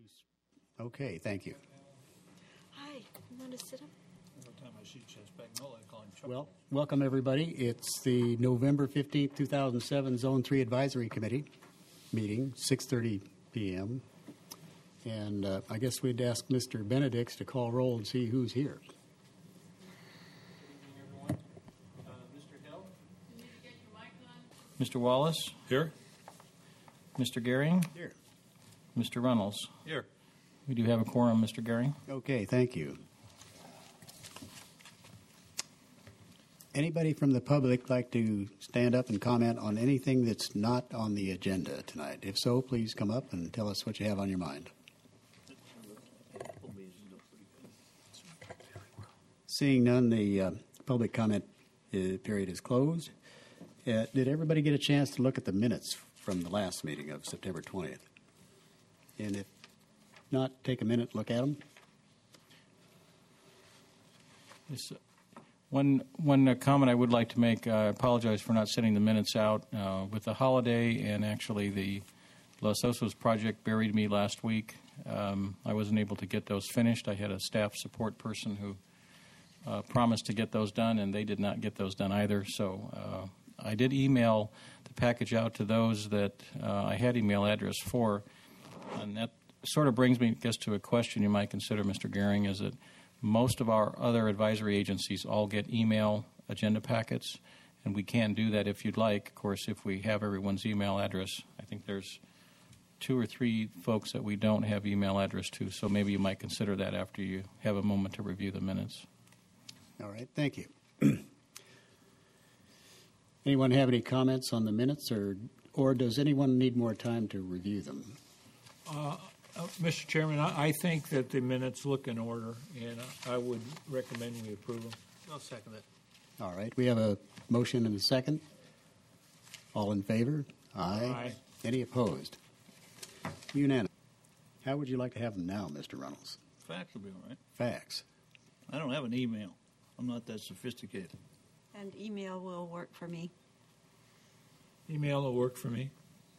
Okay, thank you. Hi, you want to sit up? Every time I see Chess Bagnola, I call him Chuck. Well, welcome everybody. It's the November 15th, 2007 Zone 3 Advisory Committee meeting, 6:30 p.m. And I guess we'd ask Mr. Benedicts to call roll and see who's here. Good evening, everyone. Mr. Hill? You need to get your mic on. Mr. Wallace? Here. Mr. Gehring? Here. Mr. Reynolds? Here. We do have a quorum, Mr. Gehring. Okay, thank you. Anybody from the public like to stand up and comment on anything that's not on the agenda tonight? If so, please come up and tell us what you have on your mind. Seeing none, the public comment period is closed. Did everybody get a chance to look at the minutes from the last meeting of September 20th? And if not, take a minute, look at them. Yes, one comment I would like to make, I apologize for not sending the minutes out. With the holiday and actually the Los Osos project buried me last week. I wasn't able to get those finished. I had a staff support person who promised to get those done, and they did not get those done either. So I did email the package out to those that I had email address for, and that sort of brings me, I guess, to a question you might consider, Mr. Gehring, is that most of our other advisory agencies all get email agenda packets, and we can do that if you'd like. Of course, if we have everyone's email address, I think there's 2 or 3 folks that we don't have email address to, so maybe you might consider that after you have a moment to review the minutes. All right, thank you. Anyone have any comments on the minutes, or does anyone need more time to review them? Mr. Chairman, I think that the minutes look in order, and I would recommend we approve them. I'll second it. All right, we have a motion and a second. All in favor? Aye. Aye. Any opposed? Unanimous. How would you like to have them now, Mr. Reynolds? Fax will be all right. Fax. I don't have an email. I'm not that sophisticated. And email will work for me. Email will work for me.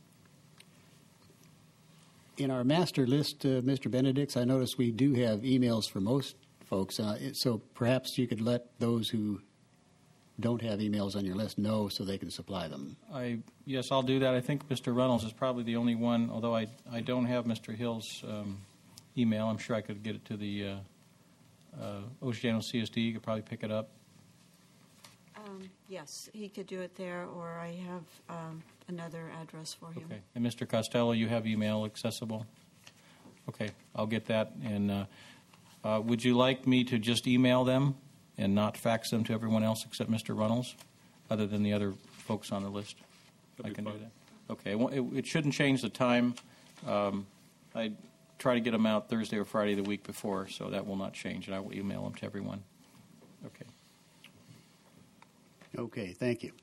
In our master list, Mr. Benedicts, I notice we do have emails for most folks, so perhaps you could let those who don't have emails on your list know so they can supply them. Yes, I'll do that. I think Mr. Reynolds is probably the only one, although I don't have Mr. Hill's email. I'm sure I could get it to the Oceano CSD. You could probably pick it up. Yes, he could do it there, or I have another address for him. Okay. And Mr. Costello, you have email accessible? Okay, I'll get that. And would you like me to just email them and not fax them to everyone else except Mr. Reynolds, other than the other folks on the list? I can do that. Okay. It shouldn't change the time. I try to get them out Thursday or Friday the week before, so that will not change, and I will email them to everyone. Okay. Okay, thank you.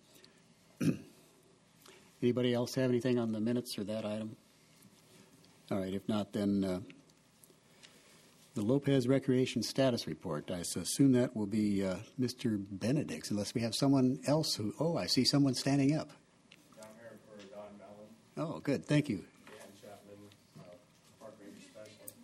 Anybody else have anything on the minutes or that item? All right, if not, then the Lopez Recreation Status Report. I assume that will be Mr. Benedicts, unless we have someone else who... Oh, I see someone standing up. I'm here for Don Mellon. Oh, good, thank you. Dan Chapman, Park Ranger Specialist.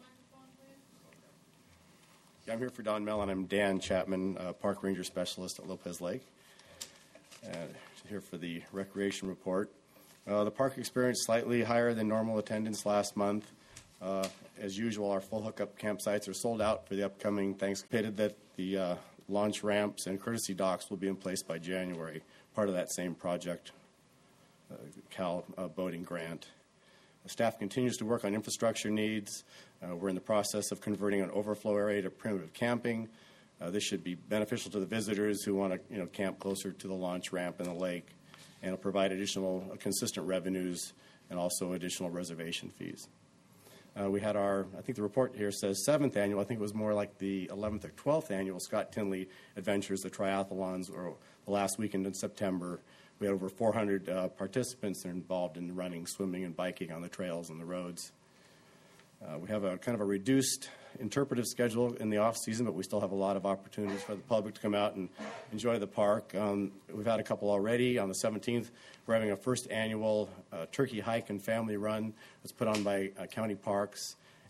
Yeah, I'm here for Don Mellon. I'm Dan Chapman, Park Ranger Specialist at Lopez Lake. Here for the recreation report. The park experienced slightly higher than normal attendance last month. As usual, our full hookup campsites are sold out for the upcoming Thanksgiving. That the launch ramps and courtesy docks will be in place by January, part of that same project, Cal boating grant. The staff continues to work on infrastructure needs. We're in the process of converting an overflow area to primitive camping. This should be beneficial to the visitors who want to, camp closer to the launch ramp and the lake, and it'll provide additional consistent revenues and also additional reservation fees. We had I think the report here says 7th annual. I think it was more like the 11th or 12th annual Scott Tinley Adventures, the triathlons, or the last weekend in September. We had over 400 participants involved in running, swimming, and biking on the trails and the roads. We have a kind of a reduced interpretive schedule in the off-season, but we still have a lot of opportunities for the public to come out and enjoy the park. We've had a couple already. On the 17th, we're having a first annual turkey hike and family run that's put on by county parks.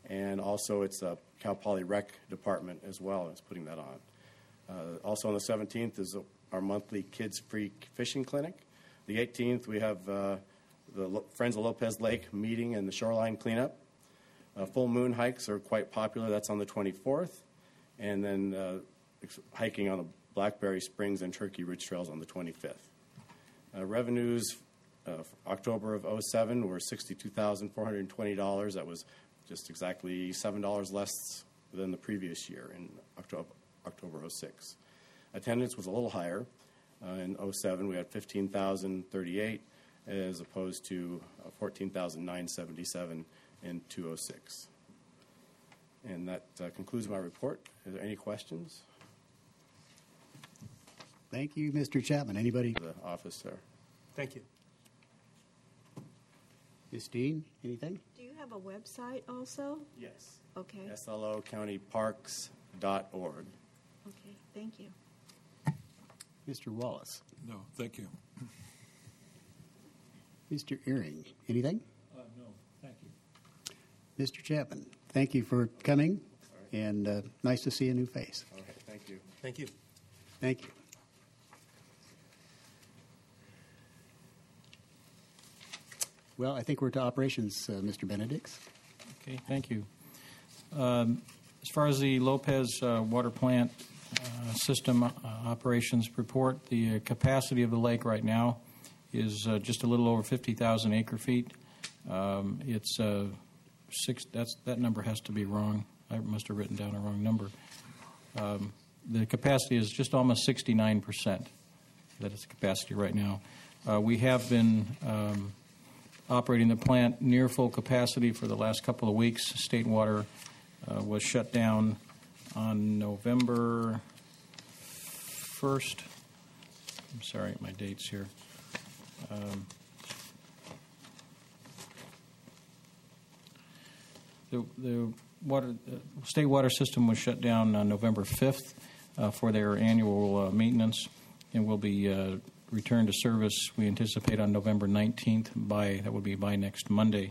and also it's a Cal Poly Rec department as well is putting that on. Also on the 17th is our monthly Kids Free Fishing Clinic. The 18th we have the Friends of Lopez Lake meeting and the shoreline cleanup. Full moon hikes are quite popular. That's on the 24th. And then hiking on the Blackberry Springs and Turkey Ridge Trails on the 25th. Revenues for October of 2007 were $62,420. That was just exactly $7 less than the previous year in October 2006. Attendance was a little higher. In 2007, we had 15,038 as opposed to 14,977 in 2006. And that concludes my report. Are there any questions? Thank you, Mr. Chapman. Anybody? The office there. Thank you. Ms. Dean, anything? Do you have a website also? Yes. Okay. SLOcountyparks.org. Okay, thank you. Mr. Wallace. No, thank you. Mr. Earring, anything? No, thank you. Mr. Chapman, thank you for coming, and nice to see a new face. Okay, thank you. Thank you. Thank you. Well, I think we're to operations, Mr. Benedicts. Okay, thank you. As far as the Lopez water plant system operations report, the capacity of the lake right now is just a little over 50,000 acre feet. It's that number has to be wrong. I must have written down a wrong number. The capacity is just almost 69%. That is the capacity right now. We have been operating the plant near full capacity for the last couple of weeks. State Water was shut down on November 1st. I'm sorry, my dates here. The state water system was shut down on November 5th for their annual maintenance, and will be returned to service, we anticipate, on November 19th. That would be by next Monday.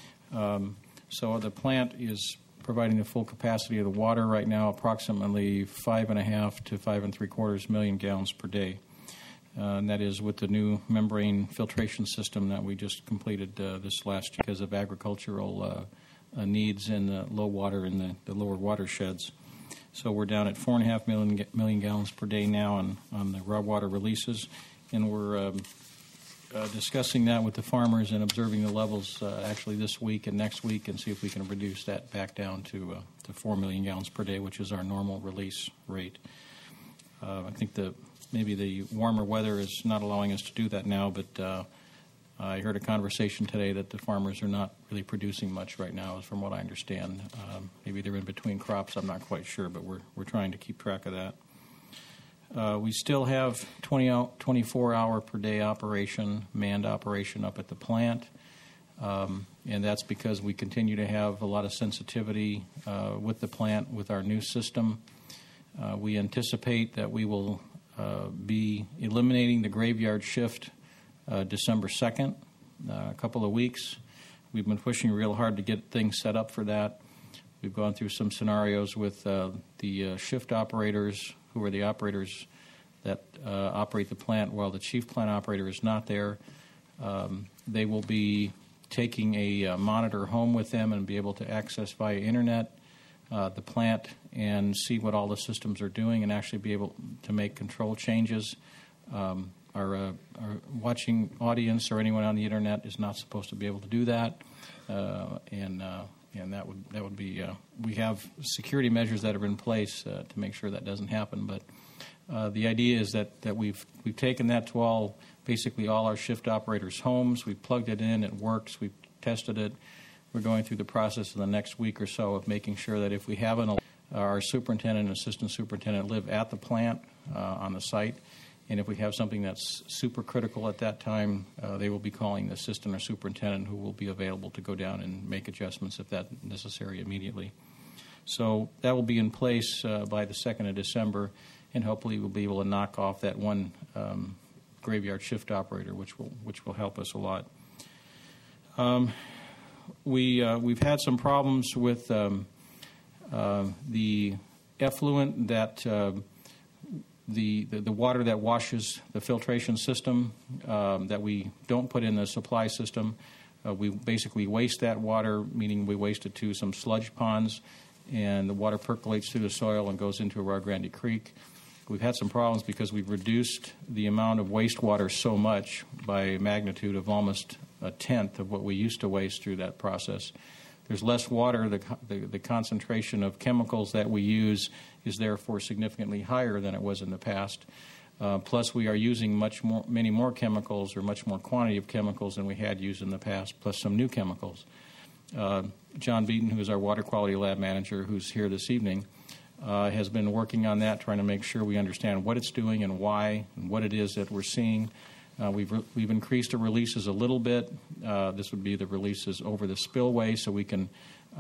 So the plant is providing the full capacity of the water right now, approximately 5.5 to 5.75 million gallons per day. And that is with the new membrane filtration system that we just completed this last year because of agricultural needs in the low water in the lower watersheds. So we're down at 4.5 million gallons per day now on the raw water releases, and we're discussing that with the farmers and observing the levels actually this week and next week, and see if we can reduce that back down to 4 million gallons per day, which is our normal release rate. I think maybe the warmer weather is not allowing us to do that now, but I heard a conversation today that the farmers are not really producing much right now, from what I understand. Maybe they're in between crops. I'm not quite sure, but we're trying to keep track of that. We still have 24-hour per day manned operation up at the plant, and that's because we continue to have a lot of sensitivity with the plant with our new system. We anticipate that we will be eliminating the graveyard shift December 2nd, a couple of weeks. We've been pushing real hard to get things set up for that. We've gone through some scenarios with the shift operators, who are the operators that operate the plant while the chief plant operator is not there. They will be taking a monitor home with them and be able to access via internet the plant and see what all the systems are doing and actually be able to make control changes. Our watching audience or anyone on the internet is not supposed to be able to do that, and that would be. We have security measures that are in place to make sure that doesn't happen. But the idea is that we've taken that to basically all our shift operators' homes. We've plugged it in. It works. We've tested it. We're going through the process in the next week or so of making sure that if we have our superintendent and assistant superintendent live at the plant on the site. And if we have something that's super critical at that time, they will be calling the assistant or superintendent, who will be available to go down and make adjustments if that's necessary immediately. So that will be in place by the 2nd of December, and hopefully we'll be able to knock off that one graveyard shift operator, which will help us a lot. we've had some problems with the effluent that the water that washes the filtration system that we don't put in the supply system. We basically waste that water, meaning we waste it to some sludge ponds, and the water percolates through the soil and goes into Rio Grande Creek. We've had some problems because we've reduced the amount of wastewater so much by a magnitude of almost a tenth of what we used to waste through that process. There's less water. The concentration of chemicals that we use is therefore significantly higher than it was in the past. Plus, we are using many more chemicals, or much more quantity of chemicals than we had used in the past, plus some new chemicals. John Beaton, who is our water quality lab manager, who's here this evening, has been working on that, trying to make sure we understand what it's doing and why, and what it is that we're seeing. We've increased the releases a little bit. This would be the releases over the spillway, so we can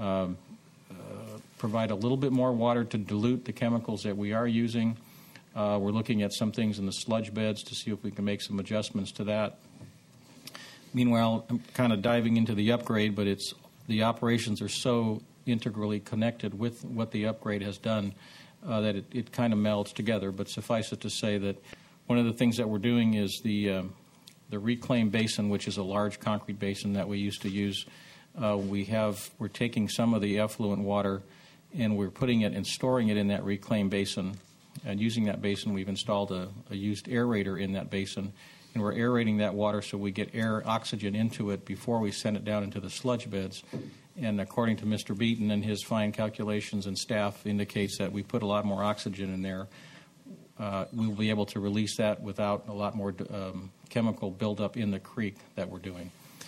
provide a little bit more water to dilute the chemicals that we are using. We're looking at some things in the sludge beds to see if we can make some adjustments to that. Meanwhile, I'm kind of diving into the upgrade, but the operations are so integrally connected with what the upgrade has done that it kind of melds together. But suffice it to say that one of the things that we're doing is the reclaim basin, which is a large concrete basin that we used to use. We're taking some of the effluent water and we're putting it and storing it in that reclaim basin. And using that basin, we've installed a used aerator in that basin, and we're aerating that water so we get oxygen into it before we send it down into the sludge beds. And according to Mr. Beaton and his fine calculations and staff indicates that we put a lot more oxygen in there. We will be able to release that without a lot more chemical buildup in the creek that we're doing.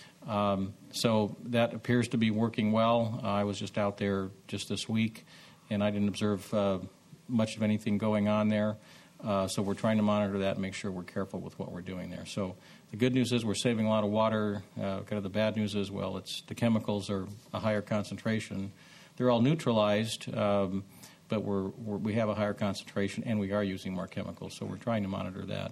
So that appears to be working well. I was just out there just this week, and I didn't observe much of anything going on there. So we're trying to monitor that and make sure we're careful with what we're doing there. So the good news is we're saving a lot of water. Kind of the bad news is, well, the chemicals are a higher concentration. They're all neutralized, but we have a higher concentration, and we are using more chemicals. So we're trying to monitor that.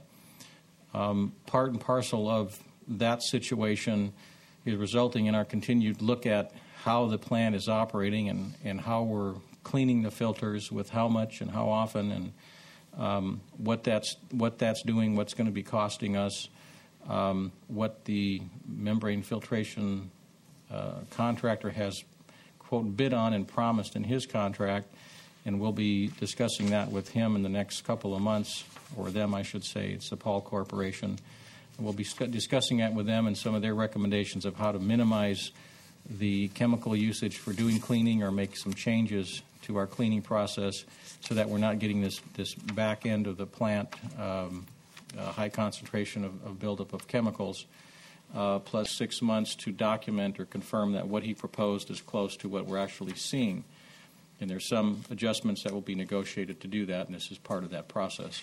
Part and parcel of that situation is resulting in our continued look at how the plant is operating and how we're cleaning the filters with how much and how often, and what that's doing, what's going to be costing us, what the membrane filtration contractor has, quote, bid on and promised in his contract, and we'll be discussing that with him in the next couple of months, or them, I should say. It's the Paul Corporation. And we'll be discussing that with them and some of their recommendations of how to minimize the chemical usage for doing cleaning or make some changes to our cleaning process so that we're not getting this back end of the plant high concentration of buildup of chemicals, plus 6 months to document or confirm that what he proposed is close to what we're actually seeing. And there's some adjustments that will be negotiated to do that, and this is part of that process.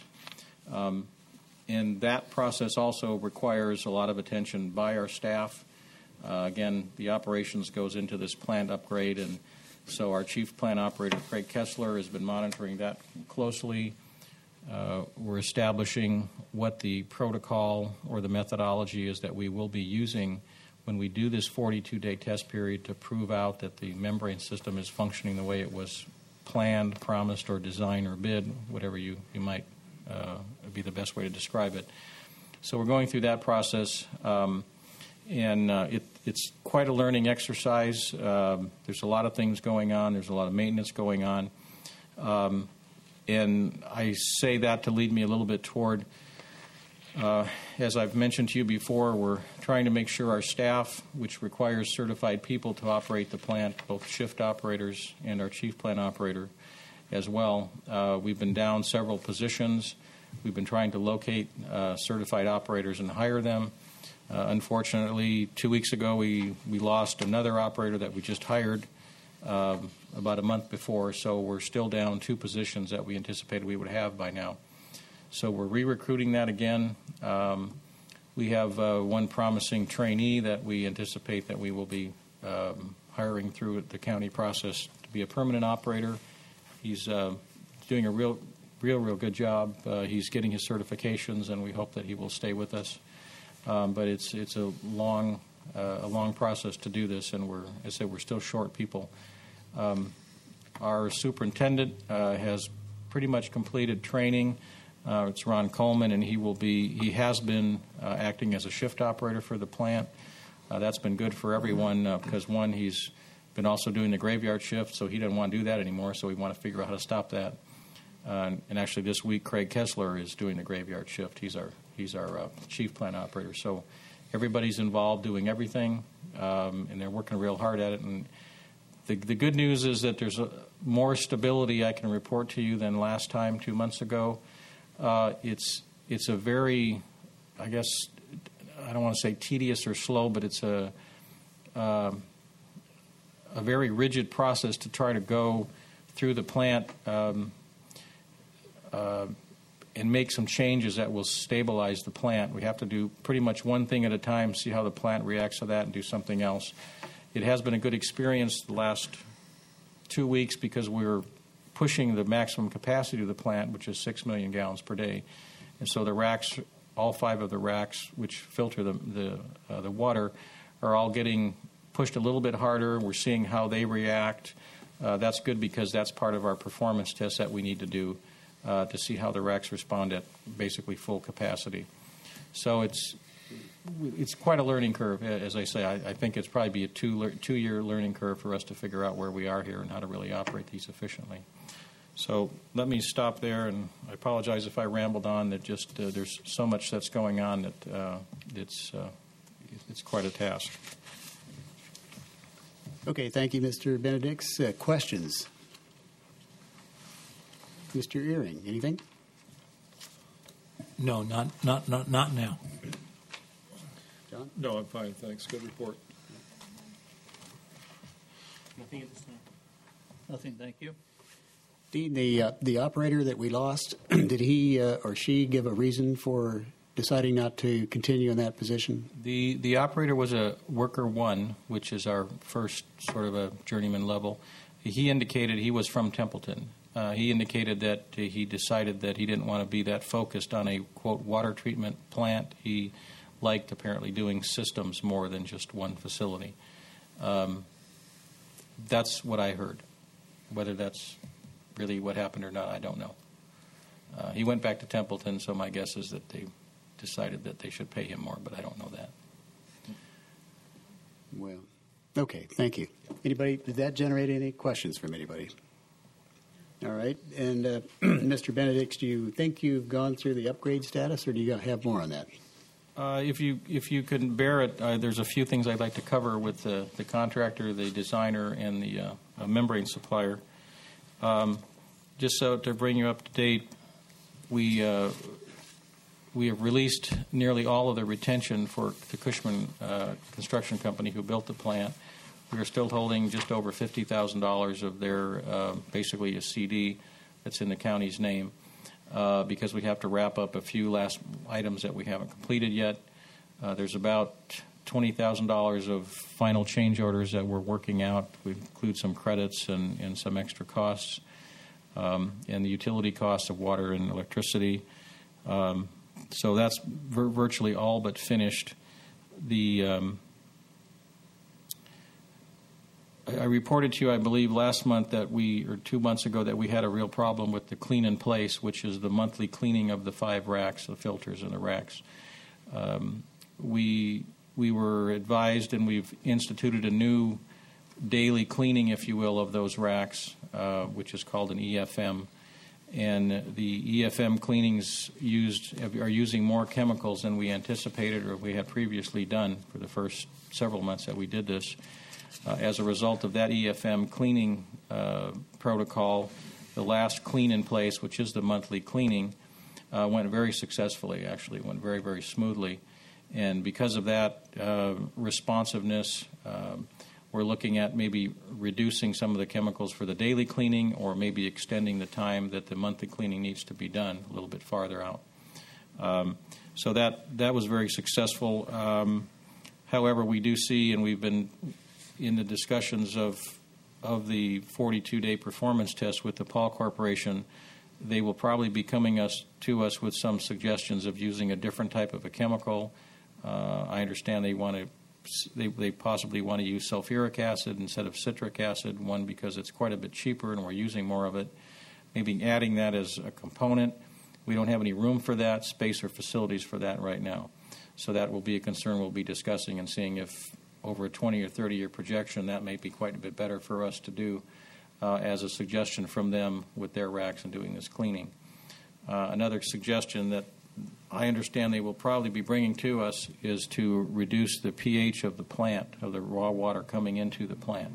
And that process also requires a lot of attention by our staff. Again, the operations goes into this plant upgrade, and so our chief plant operator, Craig Kessler, has been monitoring that closely. We're establishing what the protocol or the methodology is that we will be using when we do this 42-day test period to prove out that the membrane system is functioning the way it was planned, promised, or designed or bid, whatever you might be the best way to describe it. So we're going through that process, and it's quite a learning exercise. There's a lot of things going on. There's a lot of maintenance going on. And I say that to lead me a little bit toward, as I've mentioned to you before, we're trying to make sure our staff, which requires certified people to operate the plant, both shift operators and our chief plant operator as well. We've been down several positions. We've been trying to locate certified operators and hire them. Unfortunately, 2 weeks ago, we lost another operator that we just hired about a month before, so we're still down 2 positions that we anticipated we would have by now. So we're re-recruiting that again. We have one promising trainee that we anticipate that we will be hiring through the county process to be a permanent operator. He's doing a real good job. He's getting his certifications, and we hope that he will stay with us. But it's a long a long process to do this, and we're still short people. Our superintendent has pretty much completed training. It's Ron Coleman, and he has been acting as a shift operator for the plant. That's been good for everyone because, one, he's been also doing the graveyard shift, so he doesn't want to do that anymore, so we want to figure out how to stop that. And actually this week, Craig Kessler is doing the graveyard shift. He's our chief plant operator. So everybody's involved doing everything, and they're working real hard at it. And the good news is that there's more stability I can report to you than last time, 2 months ago. It's a very, I guess, I don't want to say tedious or slow, but it's a very rigid process to try to go through the plant and make some changes that will stabilize the plant. We have to do pretty much one thing at a time, see how the plant reacts to that, and do something else. It has been a good experience the last 2 weeks because we're pushing the maximum capacity of the plant, which is 6 million gallons per day. And so the racks, all 5 of the racks which filter the water, are all getting pushed a little bit harder. We're seeing how they react. That's good because that's part of our performance test that we need to do to see how the racks respond at basically full capacity. So it's quite a learning curve, as I say. I think it's probably be a two-year learning curve for us to figure out where we are here and how to really operate these efficiently. So let me stop there, and I apologize if I rambled on. That just there's so much that's going on that it's quite a task. Okay, thank you, Mr. Benedicts. Questions? Mr. Earing, anything? No, not now. John? No, I'm fine, thanks. Good report. Nothing at this time. Nothing, thank you. Dean, the operator that we lost, did he or she give a reason for deciding not to continue in that position? The operator was a worker 1, which is our first sort of a journeyman level. He indicated he was from Templeton. He indicated that he decided that he didn't want to be that focused on a, quote, water treatment plant. He liked apparently doing systems more than just one facility. That's what I heard. Whether that's really what happened or not, I don't know. He went back to Templeton, so my guess is that they decided that they should pay him more, but I don't know that. Well, okay, thank you. Anybody, did that generate any questions from anybody? All right, and Mr. Benedicts, do you think you've gone through the upgrade status, or do you have more on that? If you can bear it, there's a few things I'd like to cover with the contractor, the designer, and the membrane supplier. Just so to bring you up to date, we have released nearly all of the retention for the Cushman Construction Company who built the plant. We are still holding just over $50,000 of their basically a CD that's in the county's name because we have to wrap up a few last items that we haven't completed yet. There's about $20,000 of final change orders that we're working out. We include some credits and some extra costs and the utility costs of water and electricity. So that's virtually all but finished. I reported to you, I believe, last month or 2 months ago, that we had a real problem with the clean in place, which is the monthly cleaning of the 5 racks, the filters in the racks. We were advised, and we've instituted a new daily cleaning, if you will, of those racks, which is called an EFM. And the EFM cleanings are using more chemicals than we anticipated or we had previously done for the first several months that we did this. As a result of that EFM cleaning protocol, the last clean in place, which is the monthly cleaning, went very successfully, actually. It went very, very smoothly. And because of that responsiveness, we're looking at maybe reducing some of the chemicals for the daily cleaning or maybe extending the time that the monthly cleaning needs to be done a little bit farther out. So that was very successful. However, we do see, and we've been in the discussions of the 42-day performance test with the Paul Corporation, they will probably be coming to us with some suggestions of using a different type of a chemical. I understand they want to they possibly want to use sulfuric acid instead of citric acid, one because it's quite a bit cheaper and we're using more of it. Maybe adding that as a component. We don't have any room for that, space or facilities for that right now. So that will be a concern we'll be discussing and seeing if over a 20 or 30-year projection that may be quite a bit better for us to do as a suggestion from them with their racks and doing this cleaning. Another suggestion that I understand they will probably be bringing to us is to reduce the pH of the plant, of the raw water coming into the plant.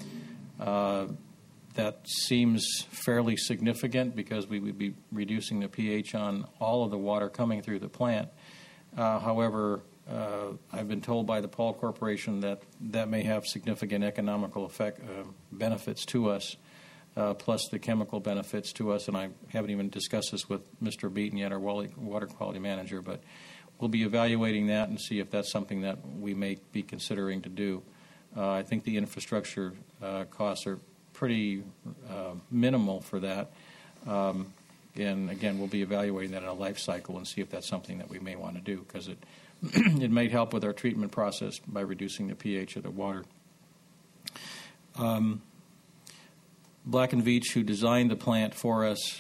That seems fairly significant because we would be reducing the pH on all of the water coming through the plant. However, I've been told by the Paul Corporation that that may have significant economical benefits to us, plus the chemical benefits to us. And I haven't even discussed this with Mr. Beaton yet, our water quality manager, but we'll be evaluating that and see if that's something that we may be considering to do. I think the infrastructure costs are pretty minimal for that. And again, we'll be evaluating that in a life cycle and see if that's something that we may want to do, because it it may help with our treatment process by reducing the pH of the water. Black & Veatch, who designed the plant for us,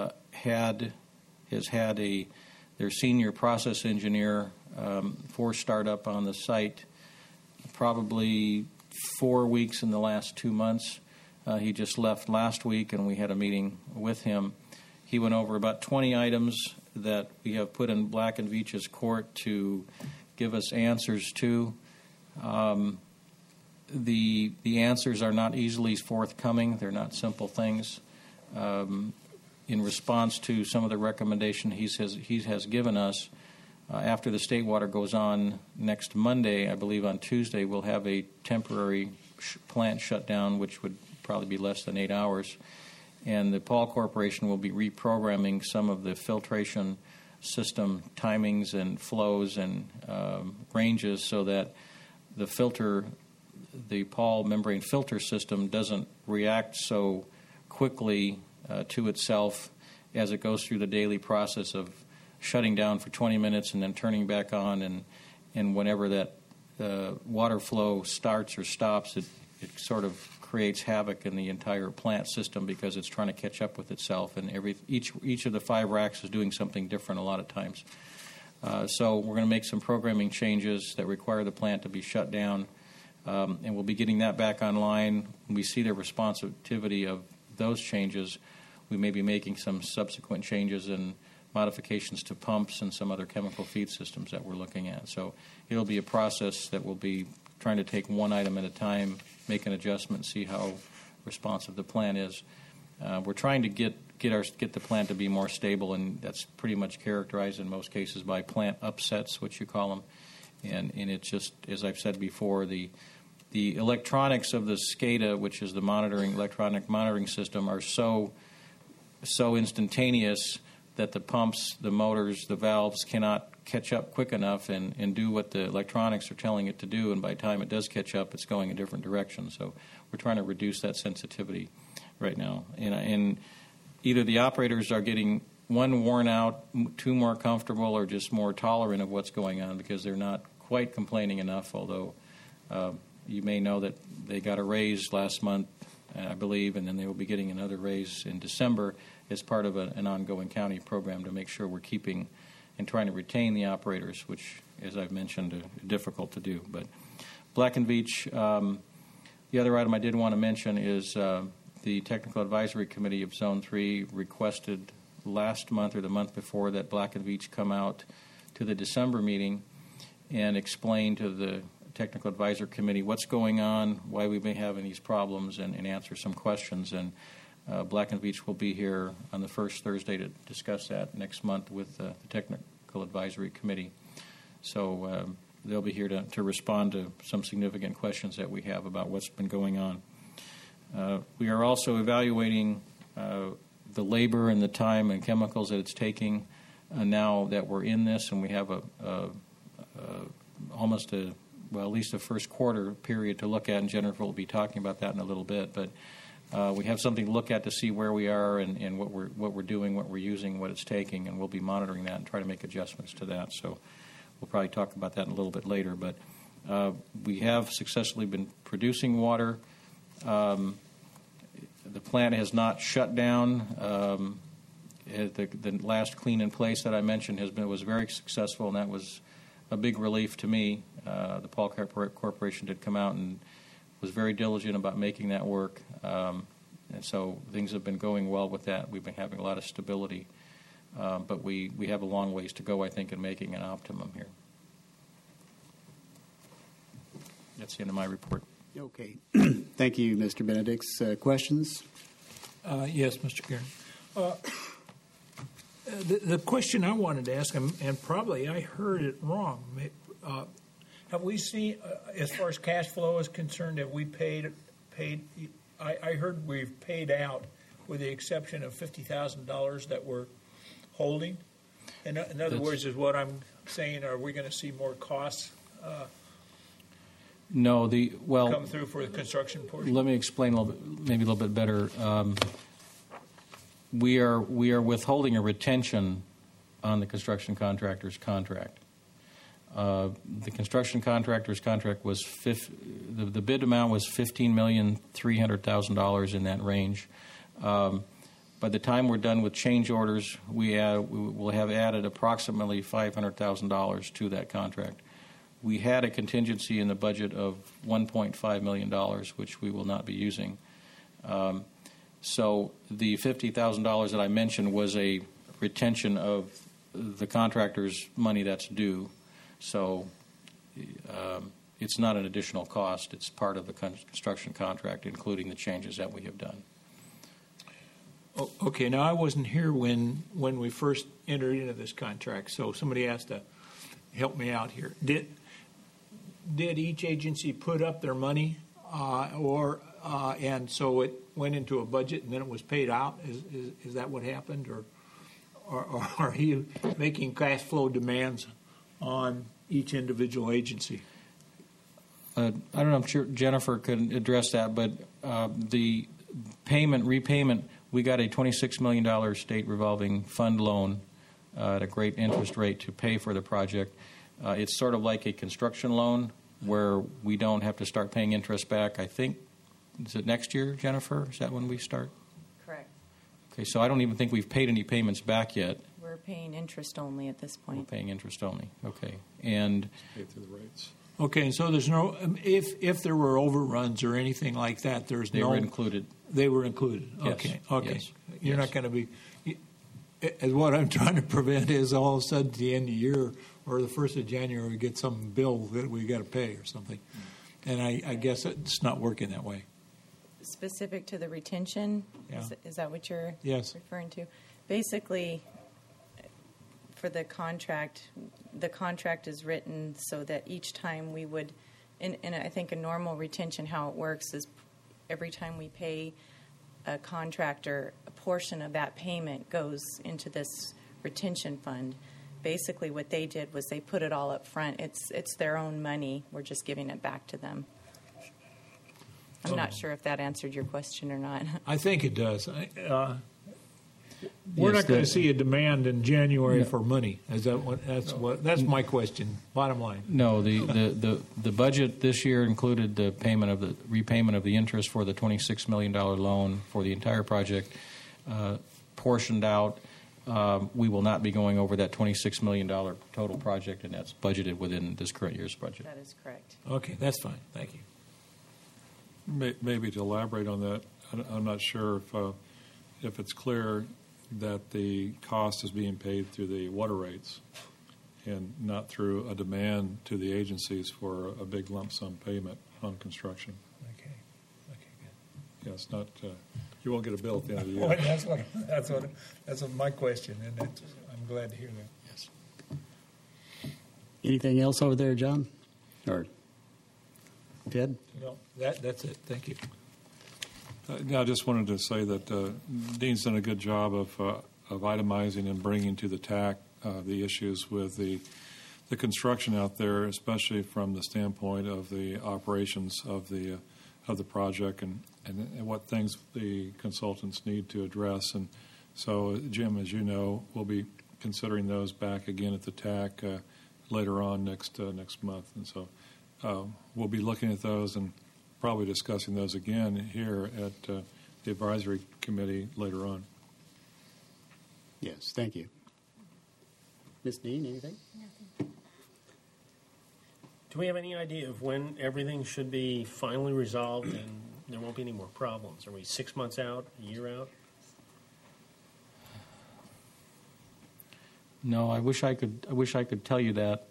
has had their senior process engineer for startup on the site probably 4 weeks in the last 2 months. He just left last week, and we had a meeting with him. He went over about 20 items that we have put in Black & Veatch's court to give us answers to. The answers are not easily forthcoming. They're not simple things. In response to some of the recommendation he has given us, after the state water goes on next Monday, I believe on Tuesday, we'll have a temporary plant shutdown, which would probably be less than 8 hours. And the Paul Corporation will be reprogramming some of the filtration system timings and flows and ranges so that the Paul membrane filter system doesn't react so quickly to itself as it goes through the daily process of shutting down for 20 minutes and then turning back on. And whenever that water flow starts or stops, it sort of creates havoc in the entire plant system because it's trying to catch up with itself, and each of the 5 racks is doing something different a lot of times. So we're going to make some programming changes that require the plant to be shut down, and we'll be getting that back online. When we see the responsivity of those changes, we may be making some subsequent changes and modifications to pumps and some other chemical feed systems that we're looking at. So it'll be a process that will be trying to take one item at a time, make an adjustment, see how responsive the plant is. We're trying to get the plant to be more stable, and that's pretty much characterized in most cases by plant upsets, which you call them. And it's just, as I've said before, the electronics of the SCADA, which is the electronic monitoring system, are so instantaneous that the pumps, the motors, the valves cannot catch up quick enough and do what the electronics are telling it to do, and by the time it does catch up, it's going a different direction. So we're trying to reduce that sensitivity right now. And either the operators are getting, one, worn out, 2, more comfortable, or just more tolerant of what's going on because they're not quite complaining enough, although you may know that they got a raise last month, I believe, and then they will be getting another raise in December as part of an ongoing county program to make sure we're keeping and trying to retain the operators, which, as I've mentioned, are difficult to do. But Black & Veatch, the other item I did want to mention is the Technical Advisory Committee of Zone 3 requested last month or the month before that Black & Veatch come out to the December meeting and explain to the Technical Advisory Committee what's going on, why we've been having these problems, and answer some questions. And Black & Veatch will be here on the first Thursday to discuss that next month with the Technical Advisory Committee. So they'll be here to respond to some significant questions that we have about what's been going on. We are also evaluating the labor and the time and chemicals that it's taking now that we're in this, and we have at least a first quarter period to look at, and Jennifer will be talking about that in a little bit. But we have something to look at to see where we are and what we're doing, what we're using, what it's taking, and we'll be monitoring that and try to make adjustments to that. So we'll probably talk about that in a little bit later. But We have successfully been producing water. The plant has not shut down. The last clean in place that I mentioned was very successful, and that was a big relief to me. The Paul Corporation did come out and was very diligent about making that work, and so things have been going well with that. We've been having a lot of stability, but we have a long ways to go, I think, in making an optimum here. That's the end of my report. Okay. Thank you, Mr. Benedicts. Questions? Yes, Mr. Karen. The question I wanted to ask, and probably I heard it wrong, have we seen, as far as cash flow is concerned, have we paid? I heard we've paid out, with the exception of $50,000 that we're holding. In other words, is what I'm saying, are we going to see more costs No, come through for the construction portion? Let me explain maybe a little bit better. We are withholding a retention on the construction contractor's contract. The construction contractor's contract was the bid amount was $15,300,000 in that range. By the time we're done with change orders, we will have added approximately $500,000 to that contract. We had a contingency in the budget of $1.5 million, which we will not be using. So the $50,000 that I mentioned was a retention of the contractor's money that's due. So it's not an additional cost. It's part of the construction contract, including the changes that we have done. Oh, okay, now I wasn't here when we first entered into this contract, so somebody has to help me out here. Did each agency put up their money, and so it went into a budget and then it was paid out? Is that what happened, or are you making cash flow demands on each individual agency? I don't know. I'm sure Jennifer could address that, but the repayment, we got a $26 million state revolving fund loan at a great interest rate to pay for the project. It's sort of like a construction loan where we don't have to start paying interest back. I think, is it next year, Jennifer? Is that when we start? Correct. Okay, so I don't even think we've paid any payments back yet. We're paying interest only at this point. We're paying interest only. Okay, and Pay through the rates. Okay, and so there's no, if there were overruns or anything like that, they were included. They were included. Yes. Okay. Yes. You're Yes. not going to be. And what I'm trying to prevent is all of a sudden at the end of the year or the 1st of January we get some bill that we got to pay or something. And I guess it's not working that way. Specific to the retention, Yeah. is that what you're Yes. referring to? Basically, for the contract is written so that each time we would, and I think a normal retention, how it works is every time we pay a contractor, a portion of that payment goes into this retention fund. Basically, what they did was they put it all up front. It's their own money. We're just giving it back to them. I'm not sure if that answered your question or not. I think it does. We're Yes, not going the- to see a demand in January No. for money. Is that what? That's my question. Bottom line. No, the budget this year included the repayment of the interest for the $26 million loan for the entire project, portioned out. We will not be going over that $26 million total project, and that's budgeted within this current year's budget. That is correct. Okay, that's fine. Thank you. Maybe to elaborate on that, I'm not sure if it's clear that the cost is being paid through the water rates and not through a demand to the agencies for a big lump sum payment on construction. Okay. Okay. Good. Yeah, it's not. You won't get a bill at the end of the Well, year. that's what my question, and I'm glad to hear that. Yes. Anything else over there, John? Or Ted? No, that's it. Thank you. Yeah, I just wanted to say that Dean's done a good job of itemizing and bringing to the TAC the issues with the construction out there, especially from the standpoint of the operations of the project and what things the consultants need to address. And so, Jim, as you know, we'll be considering those back again at the TAC later on next month. And so we'll be looking at those and probably discussing those again here at the advisory committee later on. Yes, thank you. Ms. Dean, anything? Do we have any idea of when everything should be finally resolved and there won't be any more problems? Are we 6 months out, a year out? No, I wish I could tell you that.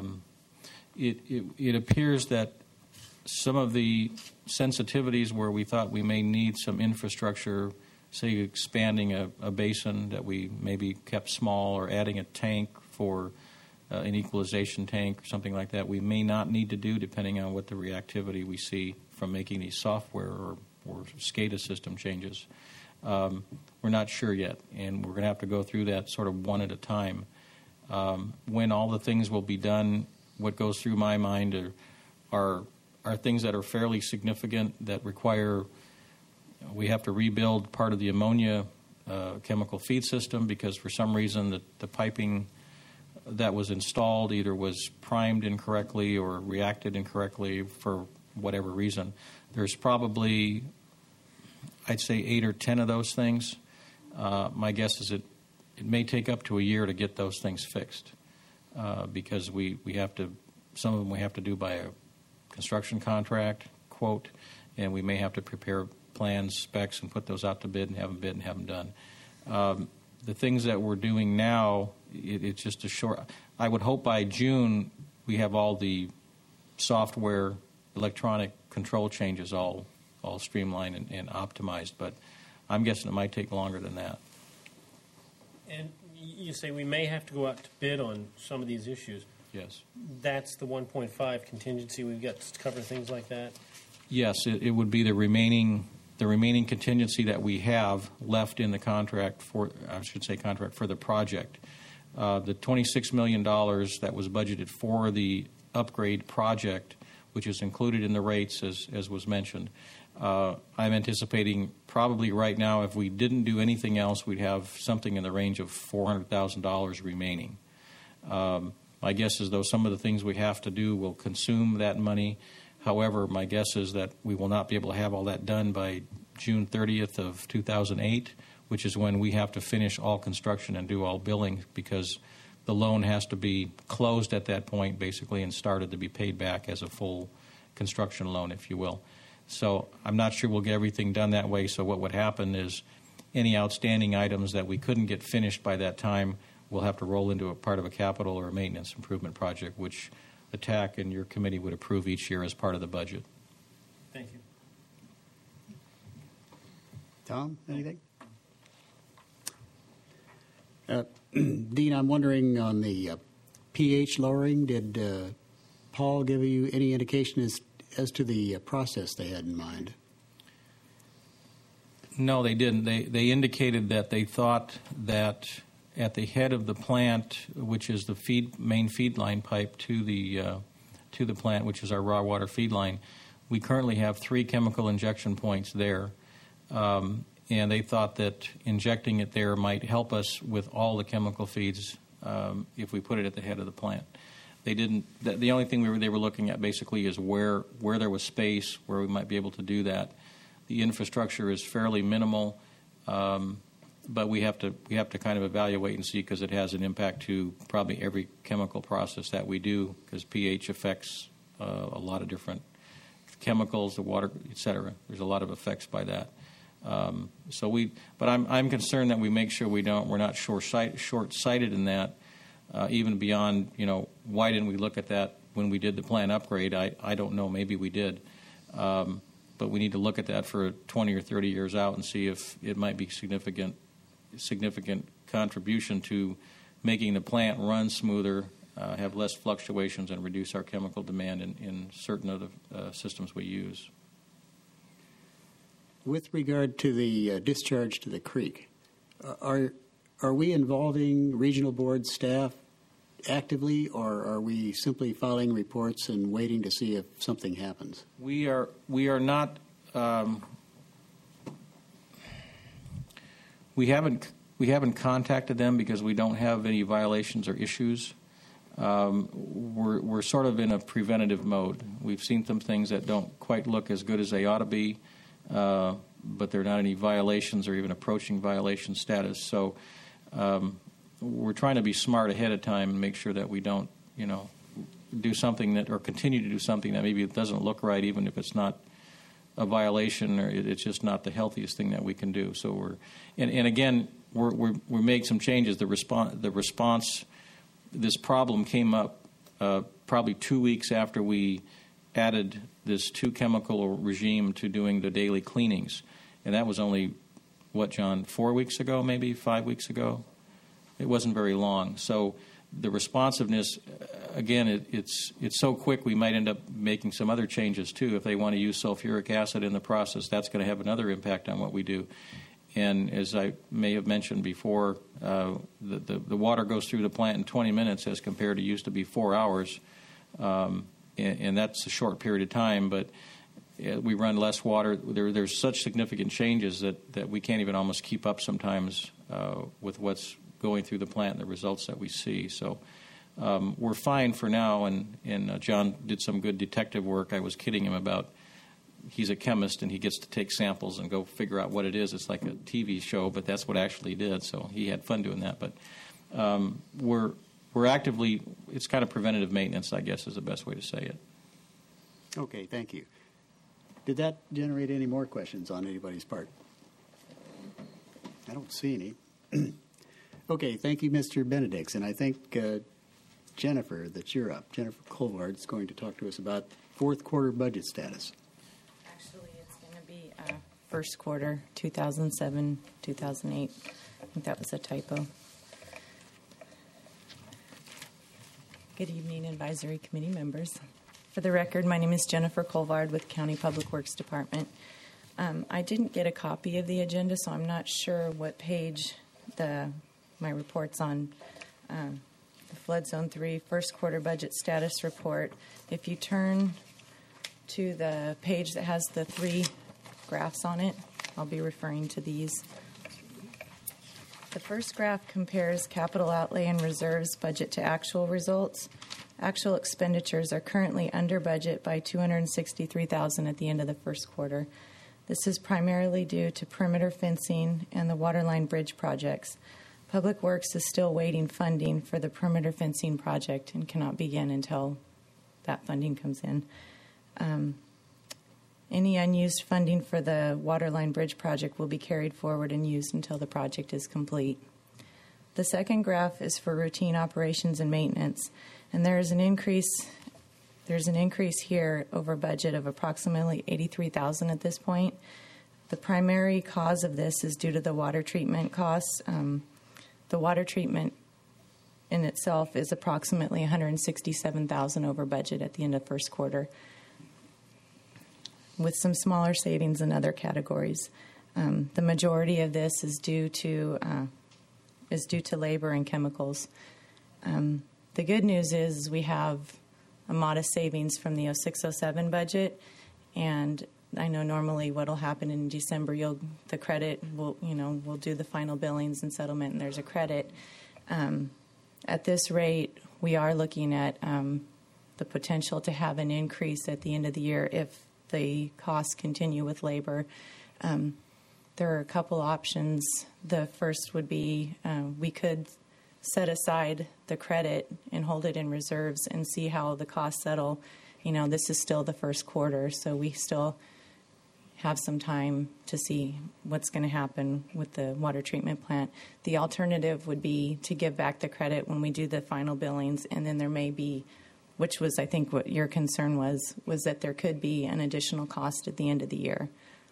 It appears that some of the sensitivities where we thought we may need some infrastructure, say expanding a basin that we maybe kept small, or adding a tank for an equalization tank or something like that, we may not need to do depending on what the reactivity we see from making these software or SCADA system changes. We're not sure yet, and we're going to have to go through that sort of one at a time. When all the things will be done, what goes through my mind are things that are fairly significant that require, we have to rebuild part of the ammonia chemical feed system because for some reason the piping that was installed either was primed incorrectly or reacted incorrectly for whatever reason. There's probably, I'd say, 8 or 10 of those things. My guess is it may take up to a year to get those things fixed because we have to, some of them we have to do by a construction contract quote, and we may have to prepare plans, specs, and put those out to bid and have them done. The things that we're doing now, it's just a short. I would hope by June we have all the software, electronic control changes all streamlined and optimized, but I'm guessing it might take longer than that. And you say we may have to go out to bid on some of these issues. Yes. That's the 1.5 contingency we've got to cover things like that? Yes, it would be the remaining contingency that we have left in the contract for the project. The $26 million that was budgeted for the upgrade project, which is included in the rates as was mentioned. I'm anticipating probably right now, if we didn't do anything else, we'd have something in the range of $400,000 remaining. My guess is, though, some of the things we have to do will consume that money. However, my guess is that we will not be able to have all that done by June 30th of 2008, which is when we have to finish all construction and do all billing because the loan has to be closed at that point, basically, and started to be paid back as a full construction loan, if you will. So I'm not sure we'll get everything done that way. So what would happen is any outstanding items that we couldn't get finished by that time will have to roll into a part of a capital or a maintenance improvement project, which the TAC and your committee would approve each year as part of the budget. Thank you. Tom, anything? Dean, I'm wondering on the pH lowering, did Paul give you any indication as to the process they had in mind? No, they didn't. They indicated that they thought that at the head of the plant, which is the main feed line pipe to the plant, which is our raw water feed line, we currently have 3 chemical injection points there. And they thought that injecting it there might help us with all the chemical feeds if we put it at the head of the plant. They didn't. The only thing they were looking at basically is where there was space where we might be able to do that. The infrastructure is fairly minimal, but we have to kind of evaluate and see because it has an impact to probably every chemical process that we do because pH affects a lot of different chemicals, the water, et cetera. There's a lot of effects by that. But I'm concerned that we make sure we're not short-sighted in that. Even beyond, why didn't we look at that when we did the plant upgrade? I don't know. Maybe we did. But we need to look at that for 20 or 30 years out and see if it might be significant contribution to making the plant run smoother, have less fluctuations, and reduce our chemical demand in certain of the systems we use. With regard to the discharge to the creek, are we involving regional board staff actively, or are we simply filing reports and waiting to see if something happens? We are not. We haven't contacted them because we don't have any violations or issues. we're sort of in a preventative mode. We've seen some things that don't quite look as good as they ought to be, but there are not any violations or even approaching violation status. So we're trying to be smart ahead of time and make sure that we don't, do something that, or continue to do something that maybe it doesn't look right, even if it's not a violation or it's just not the healthiest thing that we can do. So again, we made some changes. The response, this problem came up probably 2 weeks after we added this 2-chemical regime to doing the daily cleanings, and that was only, what, John, 4 weeks ago, maybe 5 weeks ago. It wasn't very long. So the responsiveness, again, it's so quick we might end up making some other changes too. If they want to use sulfuric acid in the process, that's going to have another impact on what we do. And as I may have mentioned before, the water goes through the plant in 20 minutes as compared to used to be 4 hours, and that's a short period of time. But we run less water. There's such significant changes that we can't even almost keep up sometimes with what's going through the plant and the results that we see. So we're fine for now, and John did some good detective work. I was kidding him about he's a chemist and he gets to take samples and go figure out what it is. It's like a TV show, but that's what actually he did. So he had fun doing that. But we're actively, it's kind of preventative maintenance, I guess is the best way to say it. Okay, thank you. Did that generate any more questions on anybody's part? I don't see any. Okay, thank you, Mr. Benedicts. And I think, Jennifer, that you're up. Jennifer Colvard is going to talk to us about fourth quarter budget status. Actually, it's going to be first quarter, 2007, 2008. I think that was a typo. Good evening, advisory committee members. For the record, my name is Jennifer Colvard with County Public Works Department. I didn't get a copy of the agenda, so I'm not sure what page my report's on. The Flood Zone 3 first quarter budget status report. If you turn to the page that has the 3 graphs on it, I'll be referring to these. The first graph compares capital outlay and reserves budget to actual results. Actual expenditures are currently under budget by $263,000 at the end of the first quarter. This is primarily due to perimeter fencing and the waterline bridge projects. Public Works is still waiting funding for the perimeter fencing project and cannot begin until that funding comes in. Any unused funding for the waterline bridge project will be carried forward and used until the project is complete. The second graph is for routine operations and maintenance, and there's an increase here over budget of approximately $83,000 at this point. The primary cause of this is due to the water treatment costs. The water treatment in itself is approximately $167,000 over budget at the end of first quarter, with some smaller savings in other categories. The majority of this is due to labor and chemicals. The good news is we have a modest savings from the 06-07 budget, and I know normally what will happen in December, we'll do the final billings and settlement, and there's a credit. At this rate, we are looking at the potential to have an increase at the end of the year if the costs continue with labor. There are a couple options. The first would be we could set aside the credit and hold it in reserves and see how the costs settle. This is still the first quarter, so we still have some time to see what's going to happen with the water treatment plant. The alternative would be to give back the credit when we do the final billings, and then there may be, which was I think what your concern was that there could be an additional cost at the end of the year.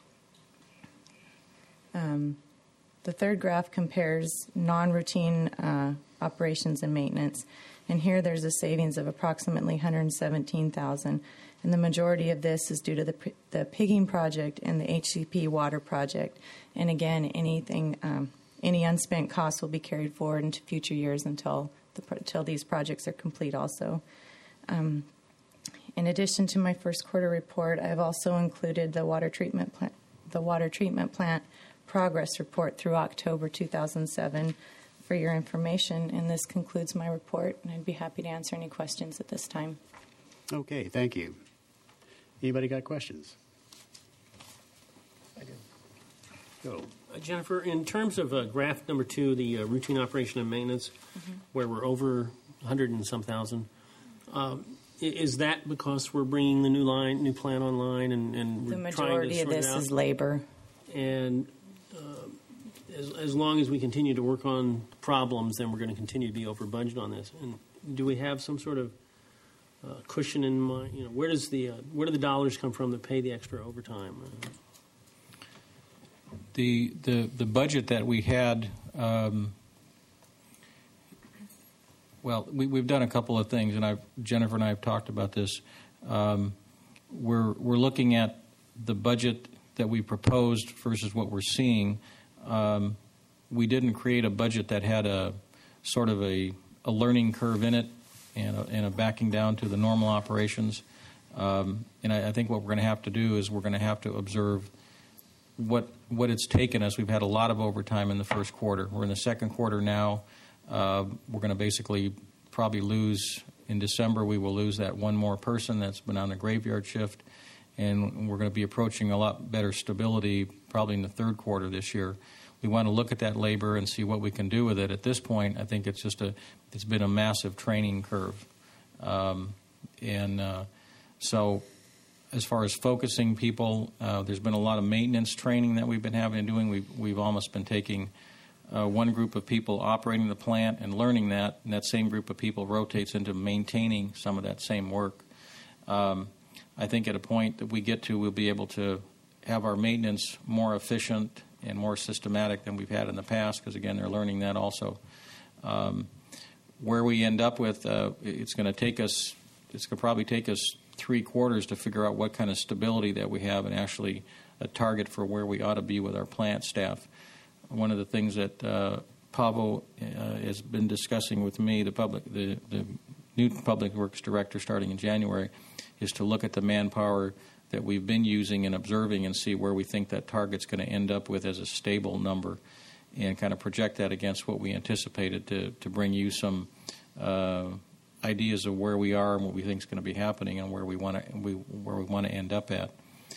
The third graph compares non-routine operations and maintenance, and here there's a savings of approximately $117,000, and the majority of this is due to the pigging project and the HCP water project. And again, any unspent costs will be carried forward into future years until these projects are complete also. In addition to my first quarter report, I've also included the water treatment plant progress report through October 2007 for your information, and this concludes my report, and I'd be happy to answer any questions at this time. Okay, thank you. Anybody got questions? I do. Go. Jennifer, in terms of graph number 2, the routine operation and maintenance, where we're over 100 and some thousand, is that because we're bringing the new plant online and The we're trying to majority of sort it this out? is labor. And as long as we continue to work on problems, then we're going to continue to be over budget on this. And do we have some sort of cushion in mind? You know, where do the dollars come from that pay the extra overtime? The budget that we had, well, we've done a couple of things, and Jennifer and I have talked about this. We're looking at the budget that we proposed versus what we're seeing. We didn't create a budget that had a sort of a learning curve in it and a backing down to the normal operations. And I think what we're going to have to do is we're going to have to observe what it's taken us. We've had a lot of overtime in the first quarter. We're in the second quarter now. We're going to basically probably lose, in December, we will lose that one more person that's been on the graveyard shift. And we're going to be approaching a lot better stability probably in the third quarter this year. We want to look at that labor and see what we can do with it. At this point, I think it's been a massive training curve. So as far as focusing people, there's been a lot of maintenance training that we've been having and doing. We've almost been taking one group of people operating the plant and learning that, and that same group of people rotates into maintaining some of that same work. I think at a point that we get to, we'll be able to have our maintenance more efficient and more systematic than we've had in the past, because, again, they're learning that also. Where we end up with, it's going to probably take us 3 quarters to figure out what kind of stability that we have and actually a target for where we ought to be with our plant staff. One of the things that Pavo has been discussing with me, the new Public Works Director starting in January, is to look at the manpower that we've been using and observing and see where we think that target's going to end up with as a stable number, and kind of project that against what we anticipated to bring you some ideas of where we are and what we think is going to be happening and where we want to end up at.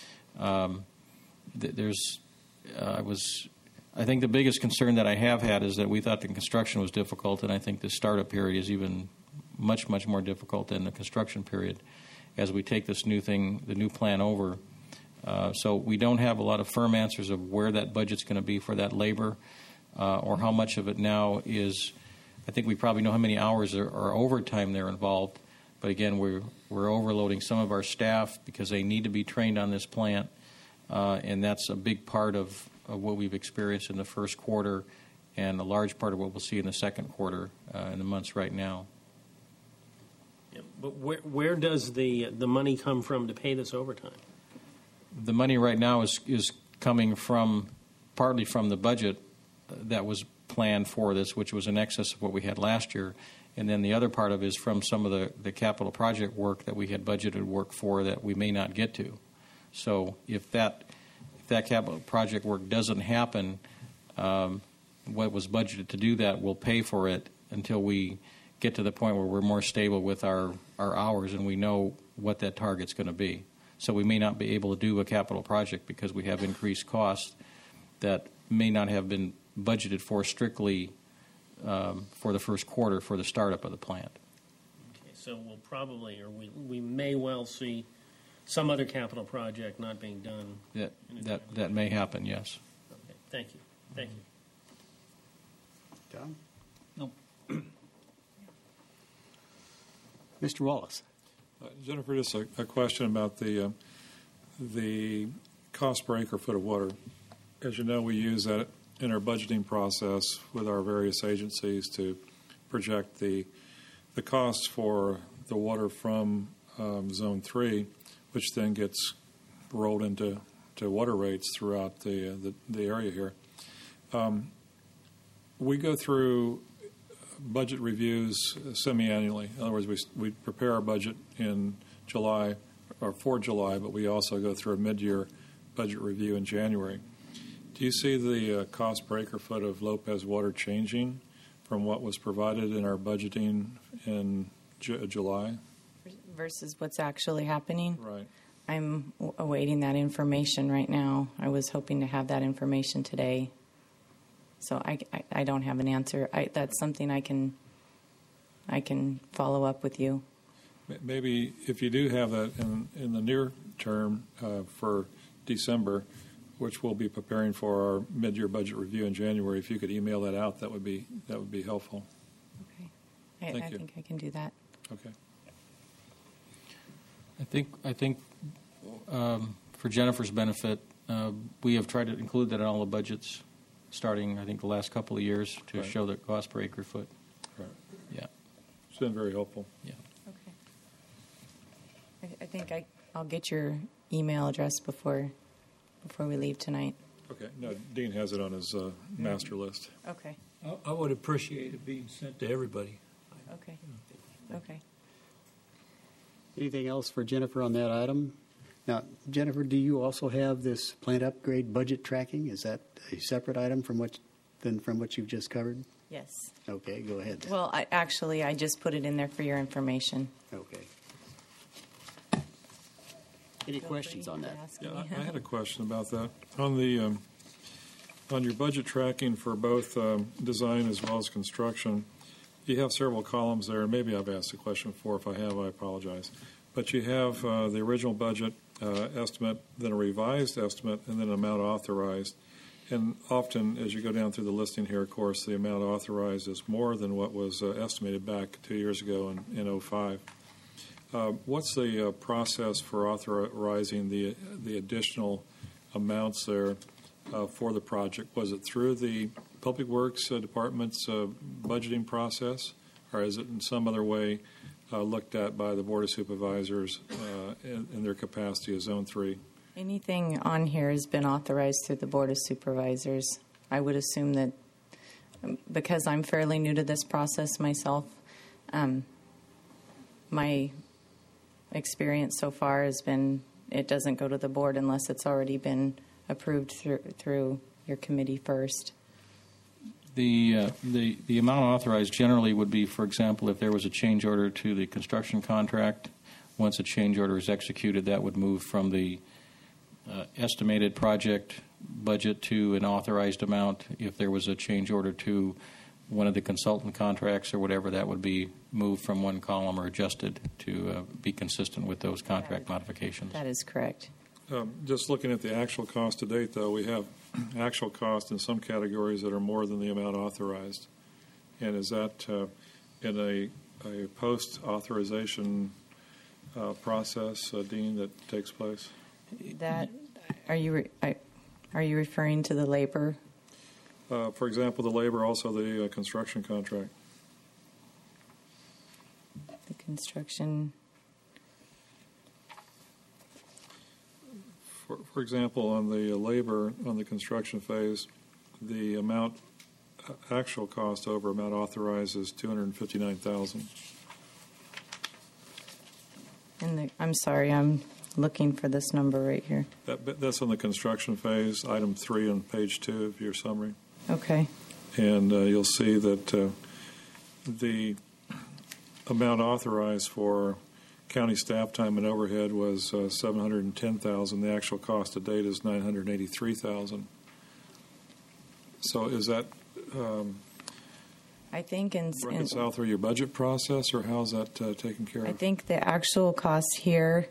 I think the biggest concern that I have had is that we thought the construction was difficult, and I think the startup period is even much, much more difficult than the construction period as we take this new plan over. So we don't have a lot of firm answers of where that budget's going to be for that labor, or how much of it now is. I think we probably know how many hours are overtime there involved, but again, we're overloading some of our staff because they need to be trained on this plant, and that's a big part of what we've experienced in the first quarter, and a large part of what we'll see in the second quarter in the months right now. Yeah, but where does the money come from to pay this overtime? The money right now is coming partly from the budget that was planned for this, which was in excess of what we had last year, and then the other part of it is from some of the capital project work that we had budgeted work for that we may not get to. So if that capital project work doesn't happen, what was budgeted to do that will pay for it until we get to the point where we're more stable with our hours and we know what that target's going to be. So we may not be able to do a capital project because we have increased costs that may not have been budgeted for strictly for the first quarter for the startup of the plant. Okay, so we'll probably, or we may well see some other capital project not being done. That may happen, yes. Okay, thank you. Thank you. Tom? No. Mr. Wallace. Jennifer, just a question about the cost per acre foot of water. As you know, we use that in our budgeting process with our various agencies to project the costs for the water from Zone 3, which then gets rolled into water rates throughout the area here. We go through budget reviews semi-annually. In other words, we prepare our budget in July or for July, but we also go through a mid-year budget review in January. Do you see the cost per acre foot of Lopez water changing from what was provided in our budgeting in July? Versus what's actually happening. Right. I'm awaiting that information right now. I was hoping to have that information today. So I don't have an answer. That's something I can follow up with you. Maybe if you do have that in the near term for December, which we'll be preparing for our mid-year budget review in January, if you could email that out, that would be helpful. Okay. Thank I you. think I can do that. Okay. I think for Jennifer's benefit, we have tried to include that in all the budgets, starting I think the last couple of years to Right. show the cost per acre foot. Right. Yeah. It's been very helpful. Yeah. Okay. I think I'll get your email address before we leave tonight. Okay. No, Dean has it on his master list. Okay. I would appreciate it being sent to everybody. Okay. Okay. Anything else for Jennifer on that item? Now, Jennifer, do you also have this plant upgrade budget tracking? Is that a separate item from what you've just covered? Yes. Okay, go ahead. Well, I just put it in there for your information. Okay. Any questions on that? Yeah, I had a question about that. On the on your budget tracking for both design as well as construction, you have several columns there, and maybe I've asked the question before. If I have, I apologize. But you have the original budget estimate, then a revised estimate, and then an amount authorized. And often, as you go down through the listing here, of course, the amount authorized is more than what was estimated back 2 years ago in 2005. What's the process for authorizing the additional amounts there for the project? Was it through the Public Works Department's budgeting process, or is it in some other way looked at by the Board of Supervisors in their capacity as Zone 3? Anything on here has been authorized through the Board of Supervisors. I would assume that because I'm fairly new to this process myself, my experience so far has been it doesn't go to the board unless it's already been approved through your committee first. The amount authorized generally would be, for example, if there was a change order to the construction contract. Once a change order is executed, that would move from the estimated project budget to an authorized amount. If there was a change order to one of the consultant contracts or whatever, that would be moved from one column or adjusted to be consistent with those contract modifications. That is correct. Just looking at the actual cost to date, though, we have actual cost in some categories that are more than the amount authorized. And is that in a post-authorization process, Dean, that takes place? That are you referring to the labor? For example, the labor, also the construction contract. The construction. For example, on the labor on the construction phase, the amount actual cost over amount authorized is $259,000. I'm sorry, I'm looking for this number right here. That's on the construction phase, item 3 on page 2 of your summary. Okay. And you'll see that the amount authorized for county staff time and overhead was $710,000. The actual cost to date is $983,000. So is that I think reconciled through your budget process, or how's that taken care of? I think the actual cost here.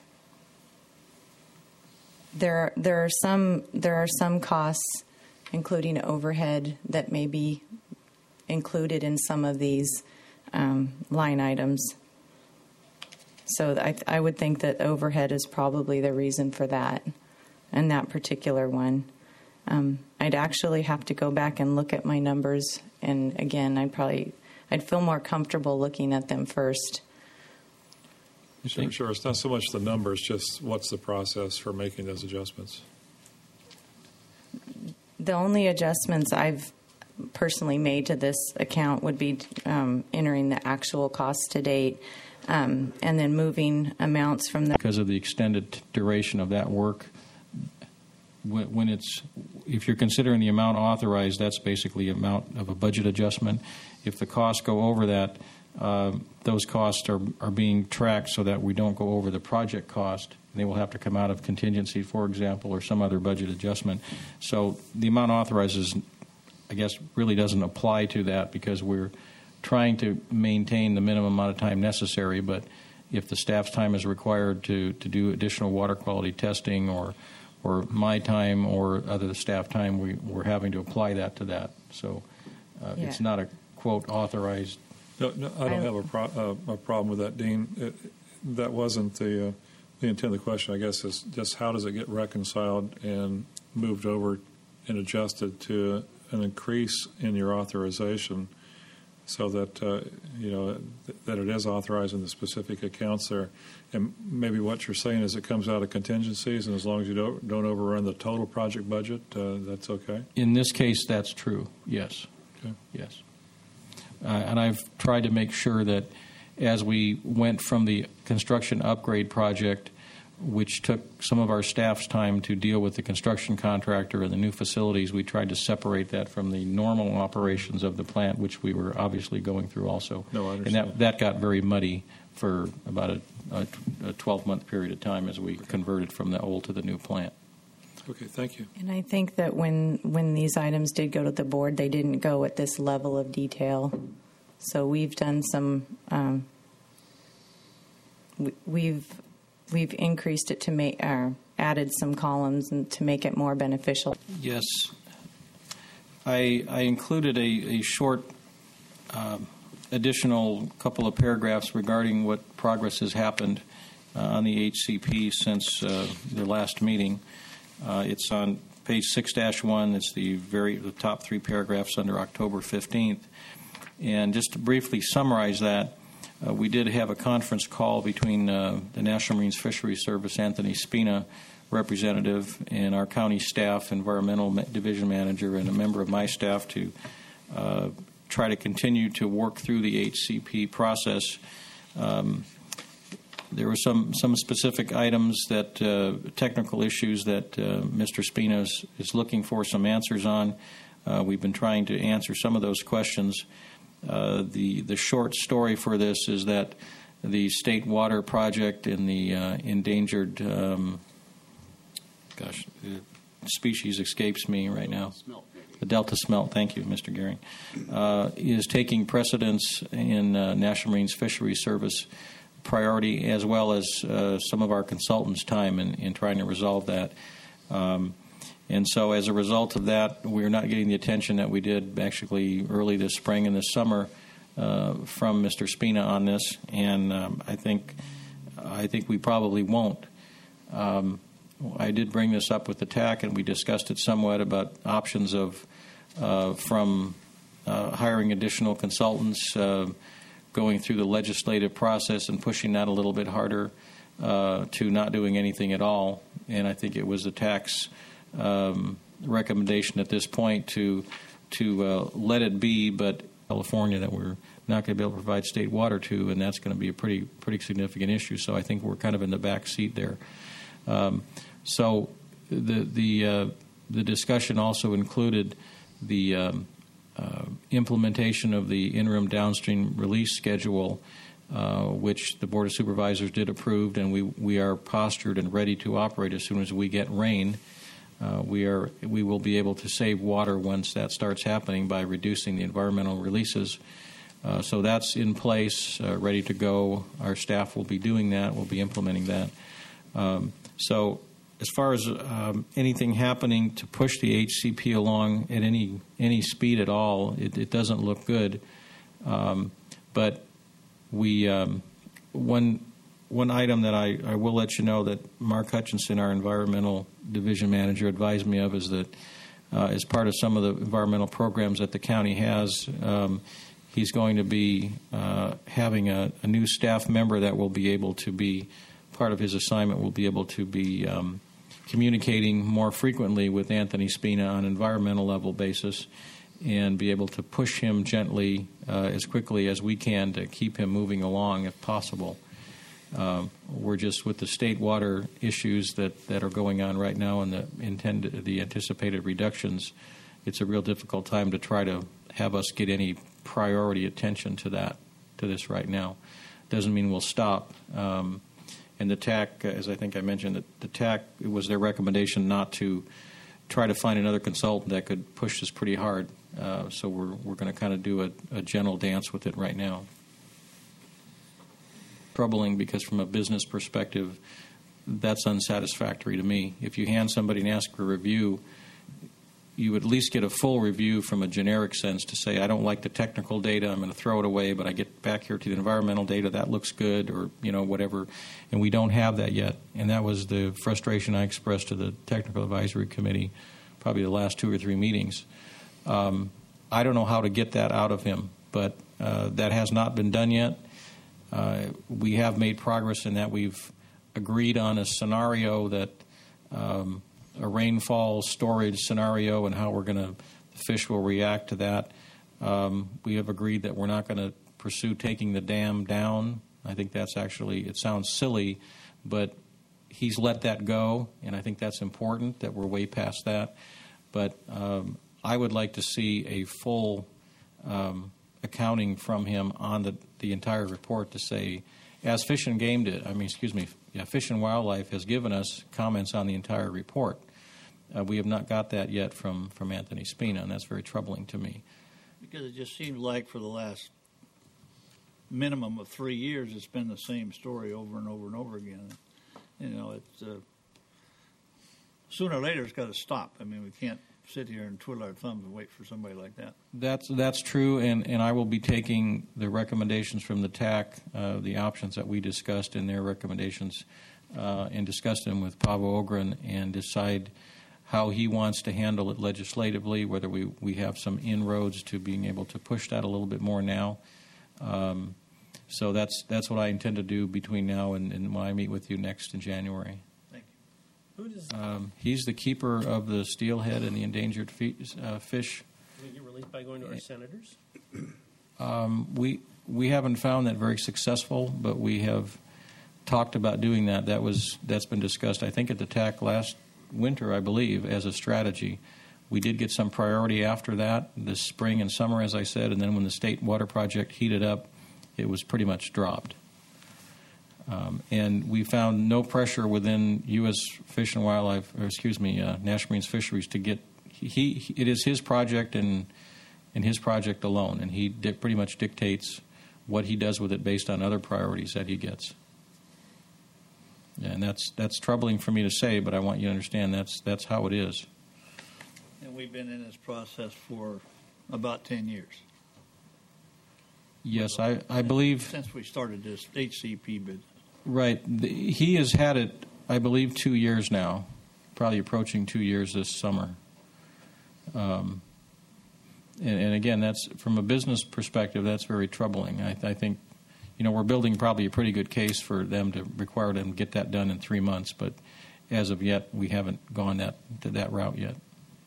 There are some costs, including overhead, that may be included in some of these line items. So I would think that overhead is probably the reason for that, and that particular one. I'd actually have to go back and look at my numbers, and again, I'd feel more comfortable looking at them first. Sure. It's not so much the numbers, just what's the process for making those adjustments? The only adjustments I've personally made to this account would be entering the actual cost to date, and then moving amounts from the. Because of the extended duration of that work, if you're considering the amount authorized, that's basically amount of a budget adjustment. if the costs go over that, those costs are being tracked so that we don't go over the project cost. They will have to come out of contingency, for example, or some other budget adjustment. So the amount authorized is, I guess, really doesn't apply to that because we're trying to maintain the minimum amount of time necessary. But if the staff's time is required to do additional water quality testing or my time or other staff time, we're having to apply that to that. So it's not a, quote, authorized. No, I don't have a problem with that, Dean. That wasn't the intent of the question, I guess, is just how does it get reconciled and moved over and adjusted to an increase in your authorization so that, that it is authorized in the specific accounts there. And maybe what you're saying is it comes out of contingencies, and as long as you don't overrun the total project budget, that's okay? In this case, that's true, yes. Okay. Yes. And I've tried to make sure that as we went from the construction upgrade project, which took some of our staff's time to deal with the construction contractor and the new facilities, we tried to separate that from the normal operations of the plant, which we were obviously going through also. No, I understand. And that got very muddy for about a 12-month period of time as we converted from the old to the new plant. Okay, thank you. And I think that when these items did go to the board, they didn't go at this level of detail. So we've done some, we've increased it to make, added some columns and to make it more beneficial. Yes. I included a short additional couple of paragraphs regarding what progress has happened on the HCP since the last meeting. It's on page 6-1. It's the top 3 paragraphs under October 15th. And just to briefly summarize that, we did have a conference call between the National Marine Fisheries Service, Anthony Spina, representative, and our county staff, environmental division manager, and a member of my staff to try to continue to work through the HCP process. There were some specific items that technical issues that Mr. Spina is looking for some answers on. We've been trying to answer some of those questions. The short story for this is that the state water project in the endangered species escapes me right now. The Delta smelt, thank you, Mr. Gehring, is taking precedence in National Marine Fisheries Service priority, as well as some of our consultants' time in trying to resolve that. And so as a result of that, we're not getting the attention that we did actually early this spring and this summer from Mr. Spina on this, and I think we probably won't. I did bring this up with the TAC, and we discussed it somewhat about options of from hiring additional consultants, going through the legislative process and pushing that a little bit harder, to not doing anything at all. And I think it was the TAC's recommendation at this point to let it be, but California that we're not going to be able to provide state water to, and that's going to be a pretty significant issue. So I think we're kind of in the back seat there. So the discussion also included the implementation of the interim downstream release schedule, which the Board of Supervisors did approve, and we are postured and ready to operate as soon as we get rain. We will be able to save water once that starts happening by reducing the environmental releases. So that's in place, ready to go. Our staff will be doing that. We'll be implementing that. So as far as anything happening to push the HCP along at any speed at all, it doesn't look good. But we one item that I will let you know that Mark Hutchinson, our environmental division manager, advised me of is that as part of some of the environmental programs that the county has, he's going to be having a new staff member that will be able to be part of his assignment, will be able to be communicating more frequently with Anthony Spina on an environmental level basis and be able to push him gently as quickly as we can to keep him moving along if possible. We're just with the state water issues that are going on right now and the anticipated reductions, it's a real difficult time to try to have us get any priority attention to this right now. Doesn't mean we'll stop. And the TAC, as I think I mentioned, the TAC, it was their recommendation not to try to find another consultant that could push this pretty hard. So we're going to kind of do a gentle dance with it right now. Troubling because from a business perspective, that's unsatisfactory to me. If you hand somebody and ask for a review, you would at least get a full review from a generic sense to say, I don't like the technical data, I'm going to throw it away, but I get back here to the environmental data, that looks good, or whatever. And we don't have that yet. And that was the frustration I expressed to the Technical Advisory Committee probably the last 2 or 3 meetings. I don't know how to get that out of him, but that has not been done yet. We have made progress in that we've agreed on a scenario that a rainfall storage scenario and how the fish will react to that. We have agreed that we're not going to pursue taking the dam down. I think that's actually, it sounds silly, but he's let that go, and I think that's important that we're way past that. But I would like to see a full accounting from him on the entire report to say, as Fish and Game did, Fish and Wildlife has given us comments on the entire report. We have not got that yet from Anthony Spina, and that's very troubling to me. Because it just seems like for the last minimum of 3 years, it's been the same story over and over and over again. It's sooner or later it's got to stop. I mean, we can't sit here and twiddle our thumbs and wait for somebody like that. That's true, and I will be taking the recommendations from the TAC, the options that we discussed in their recommendations, and discuss them with Paavo Ogren and decide how he wants to handle it legislatively, whether we have some inroads to being able to push that a little bit more now. So that's what I intend to do between now and when I meet with you next in January. Thank you. Who does he's the keeper of the steelhead and the endangered fish. Will he get released by going to our senators? We haven't found that very successful, but we have talked about doing that. That's been discussed, I think, at the TAC last winter, I believe, as a strategy. We did get some priority after that, this spring and summer, as I said, and then when the State Water Project heated up, it was pretty much dropped. And we found no pressure within U.S. Fish and Wildlife, National Marine Fisheries to get. It is his project and his project alone, and he pretty much dictates what he does with it based on other priorities that he gets. Yeah, and that's troubling for me to say, but I want you to understand that's how it is. And we've been in this process for about 10 years. Yes, I believe. Since we started this HCP bid. Right. He has had it, I believe, 2 years now, probably approaching 2 years this summer. And again, that's from a business perspective, that's very troubling. I think, we're building probably a pretty good case for them to require them to get that done in 3 months, but as of yet, we haven't gone to that route yet.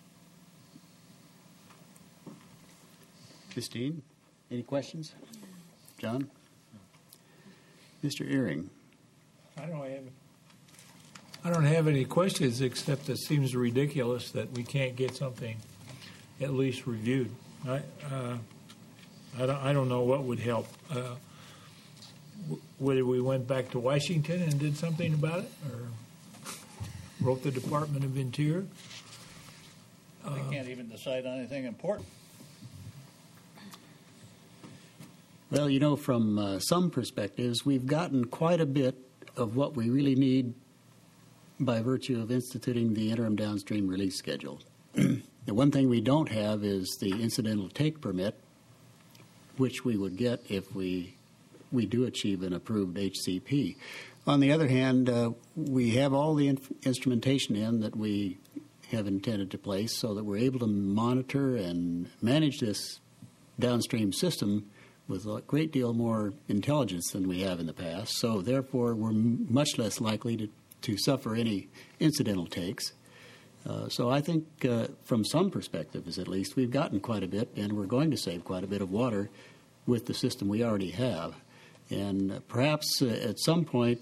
Christine, any questions? John? Mr. Earring? I don't have any questions, except it seems ridiculous that we can't get something at least reviewed. I don't know what would help. Whether we went back to Washington and did something about it, or wrote the Department of Interior. They can't even decide on anything important. Well, from some perspectives, we've gotten quite a bit of what we really need by virtue of instituting the interim downstream release schedule. The one thing we don't have is the incidental take permit, which we would get if we do achieve an approved HCP. On the other hand, we have all the instrumentation in that we have intended to place so that we're able to monitor and manage this downstream system with a great deal more intelligence than we have in the past. So therefore, we're much less likely to suffer any incidental takes. So I think from some perspectives, at least, we've gotten quite a bit, and we're going to save quite a bit of water with the system we already have. And perhaps at some point,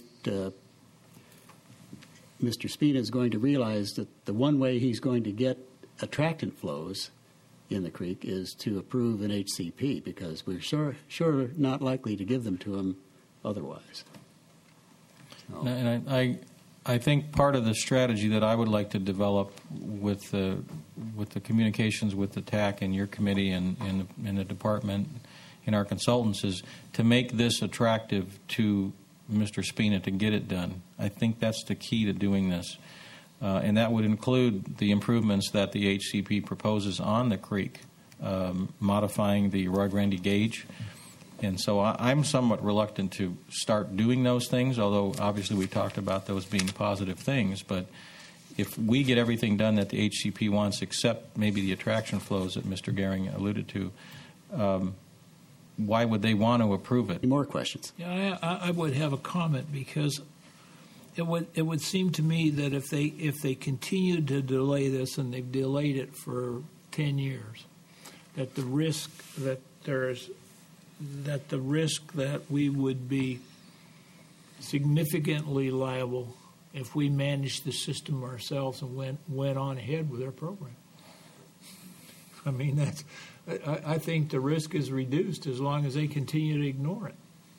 Mr. Spina is going to realize that the one way he's going to get attractant flows in the creek is to approve an HCP, because we're sure not likely to give them to them otherwise. So, And I think part of the strategy that I would like to develop with the communications with the TAC and your committee and the department and our consultants is to make this attractive to Mr. Spina to get it done. I think that's the key to doing this. And that would include the improvements that the HCP proposes on the creek, modifying the Rio Grande gauge. And so I'm somewhat reluctant to start doing those things, although obviously we talked about those being positive things. But if we get everything done that the HCP wants, except maybe the attraction flows that Mr. Gehring alluded to, why would they want to approve it? any more questions? Yeah, I would have a comment, because it would seem to me that if they continue to delay this, and they've delayed it for 10 years, that the risk that we would be significantly liable if we managed the system ourselves and went on ahead with our program. I mean, I think the risk is reduced as long as they continue to ignore it.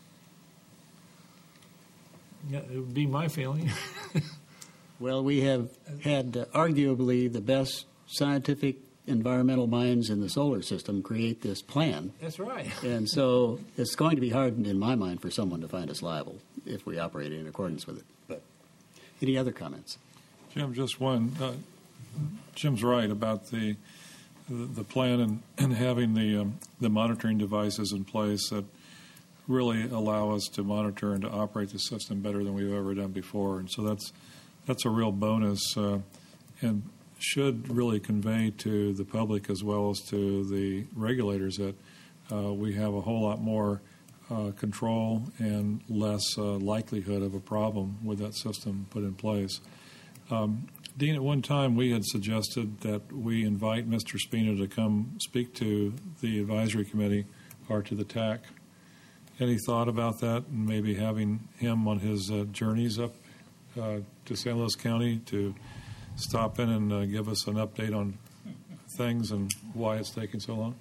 Yeah, it would be my feeling. Well, we have had arguably the best scientific environmental minds in the solar system create this plan. That's right. And so it's going to be hard, in my mind, for someone to find us liable if we operate in accordance with it. But any other comments? Jim, just one. Jim's right about the plan and having the monitoring devices in place that really allow us to monitor and to operate the system better than we've ever done before. And so that's a real bonus, and should really convey to the public as well as to the regulators that we have a whole lot more control and less likelihood of a problem with that system put in place. Dean, at one time we had suggested that we invite Mr. Spina to come speak to the advisory committee or to the TAC. Any thought about that, and maybe having him on his journeys up to San Luis County to stop in and give us an update on things and why it's taking so long?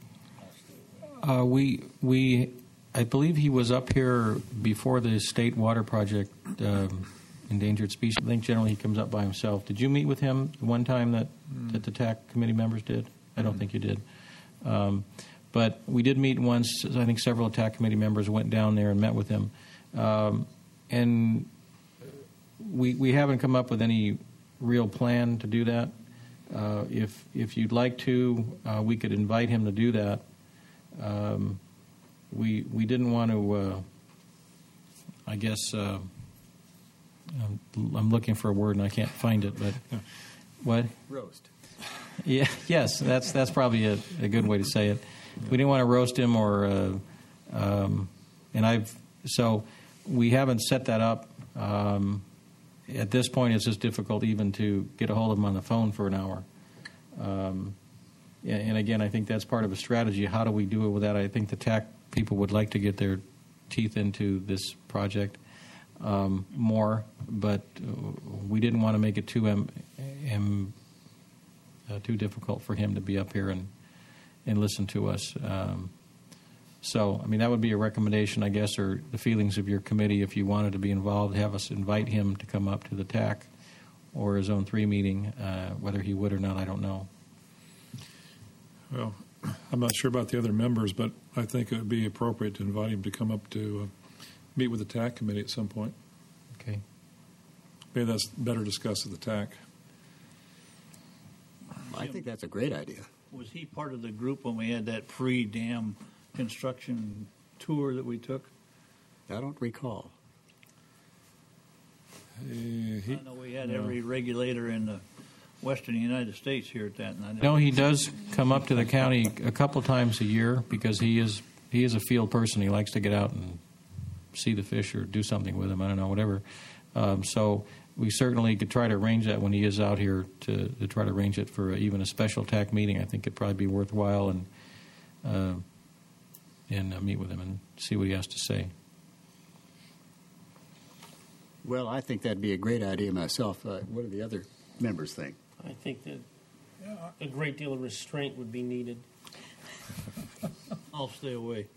I believe he was up here before the state water project, endangered species. I think generally he comes up by himself. Did you meet with him one time that the TAC committee members did? I don't think you did. But we did meet once. I think several TAC committee members went down there and met with him. And we haven't come up with any real plan to do that. If you'd like to, we could invite him to do that. We didn't want to. I guess I'm looking for a word and I can't find it. But what? Roast. Yeah. Yes. That's probably a good way to say it. We didn't want to roast him, so we haven't set that up. At this point, it's just difficult even to get a hold of him on the phone for an hour. And again, I think that's part of a strategy. How do we do it with that? I think the TAC people would like to get their teeth into this project more, but we didn't want to make it too difficult for him to be up here and listen to us. So, I mean, that would be a recommendation, I guess, or the feelings of your committee. If you wanted to be involved, have us invite him to come up to the TAC or his Zone 3 meeting. Whether he would or not, I don't know. Well, I'm not sure about the other members, but I think it would be appropriate to invite him to come up to meet with the TAC committee at some point. Okay. Maybe that's better discussed at the TAC. I think that's a great idea. Was he part of the group when we had that pre-dam construction tour that we took? I don't recall. I know we had every regulator in the western United States here at that. And No, he does come up to the county a couple times a year because he is a field person. He likes to get out and see the fish or do something with them. I don't know, whatever. So we certainly could try to arrange that when he is out here to try to arrange it for even a special TAC meeting. I think it'd probably be worthwhile and meet with him and see what he has to say. Well, I think that'd be a great idea myself. What do the other members think? I think that a great deal of restraint would be needed. I'll stay away.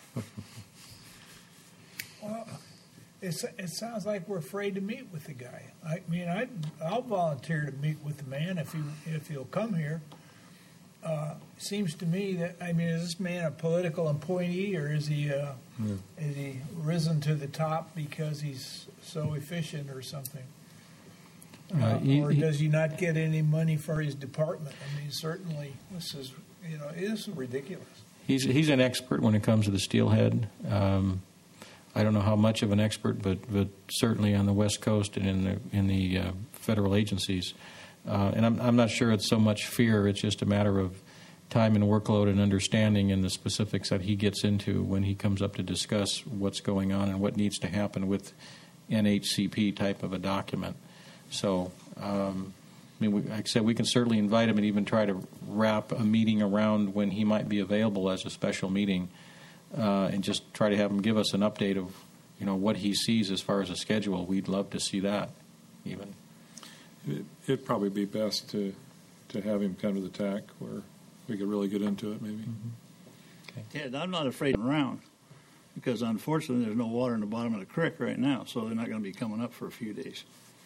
Well, it sounds like we're afraid to meet with the guy. I mean, I'll volunteer to meet with the man if he'll come here. Seems to me that, I mean, is this man a political appointee, or is he risen to the top because he's so efficient or something? Or does he not get any money for his department? I mean, certainly this is ridiculous. He's an expert when it comes to the steelhead. I don't know how much of an expert, but certainly on the West Coast and in the federal agencies. And I'm not sure it's so much fear. It's just a matter of time and workload and understanding and the specifics that he gets into when he comes up to discuss what's going on and what needs to happen with NHCP type of a document. So, I mean, like I said, we can certainly invite him and even try to wrap a meeting around when he might be available as a special meeting, and just try to have him give us an update of, what he sees as far as a schedule. We'd love to see that, even. It'd probably be best to have him come to the TAC where we could really get into it, maybe. Mm-hmm. Okay. Yeah, I'm not afraid around because, unfortunately, there's no water in the bottom of the creek right now, so they're not going to be coming up for a few days.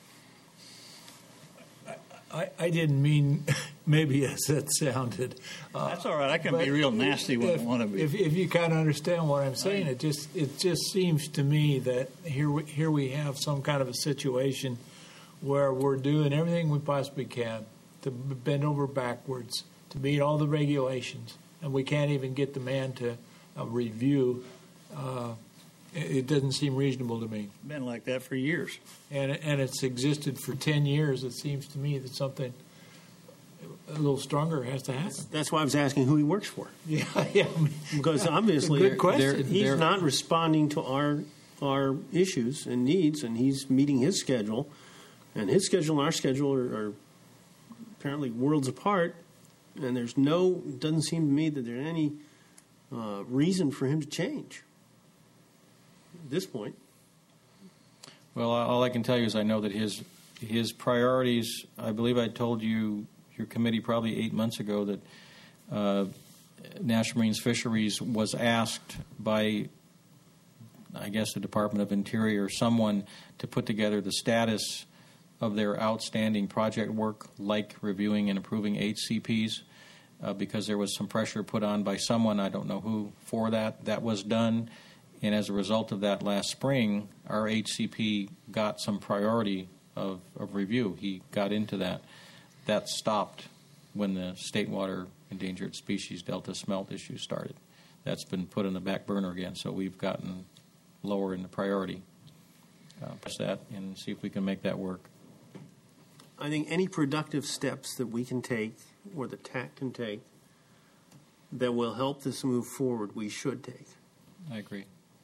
I didn't mean maybe as that sounded. That's all right. I can be real nasty when I want to be. If you kind of understand what I'm saying, it just seems to me that here we have some kind of a situation where we're doing everything we possibly can to bend over backwards to meet all the regulations, and we can't even get the man to review. It doesn't seem reasonable to me. Been like that for years. And it's existed for 10 years. It seems to me that something a little stronger has to happen. That's why I was asking who he works for. Yeah. Because obviously good question. He's not responding to our issues and needs, and he's meeting his schedule. And his schedule and our schedule are apparently worlds apart. And it doesn't seem to me that there's any reason for him to change at this point. Well, all I can tell you is I know that his priorities, I believe I told you, your committee probably 8 months ago, that National Marine Fisheries was asked by, I guess, the Department of Interior or someone to put together the status of their outstanding project work, like reviewing and approving HCPs, because there was some pressure put on by someone, I don't know who, for that. That was done. And as a result of that last spring, our HCP got some priority of review. He got into that. That stopped when the State Water Endangered Species Delta smelt issue started. That's been put on the back burner again, so we've gotten lower in the priority. Press that and see if we can make that work. I think any productive steps that we can take or the TAC can take that will help this move forward, we should take. I agree.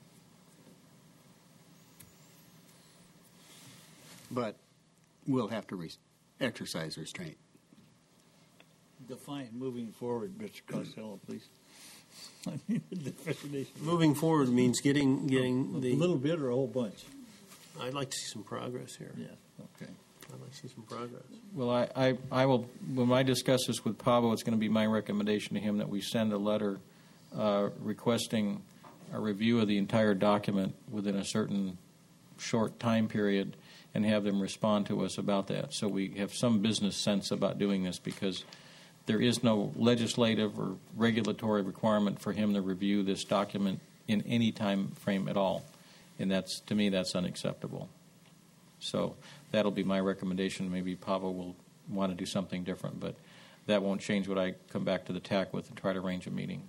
But we'll have to exercise restraint. Define moving forward, Mr. Costello, please. I need a definition. Moving forward means getting A the. little bit or a whole bunch? I'd like to see some progress here. Yeah, okay. I'd like to see some progress. Well, I will, when I discuss this with Pavo, it's going to be my recommendation to him that we send a letter requesting a review of the entire document within a certain short time period and have them respond to us about that. So we have some business sense about doing this, because there is no legislative or regulatory requirement for him to review this document in any time frame at all. And that's, to me, that's unacceptable. So that'll be my recommendation. Maybe Pavo will want to do something different, but that won't change what I come back to the TAC with and try to arrange a meeting.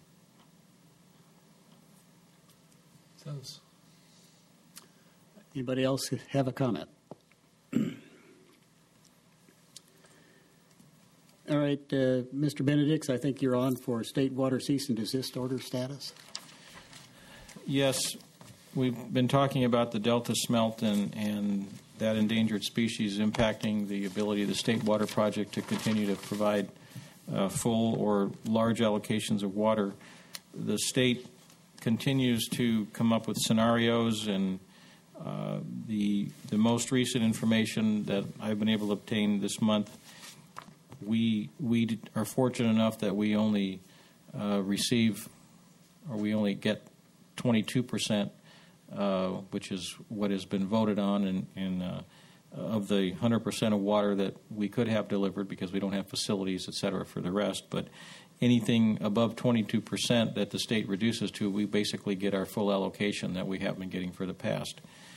Anybody else have a comment? All right, Mr. Benedicts, I think you're on for state water cease and desist order status. Yes, we've been talking about the Delta smelt and that endangered species impacting the ability of the State Water Project to continue to provide full or large allocations of water. The state continues to come up with scenarios, and the most recent information that I've been able to obtain this month, we are fortunate enough that we only receive or we only get 22%, which is what has been voted on, of the 100% of water that we could have delivered because we don't have facilities, et cetera, for the rest. But anything above 22% that the state reduces to, we basically get our full allocation that we have been getting for the past.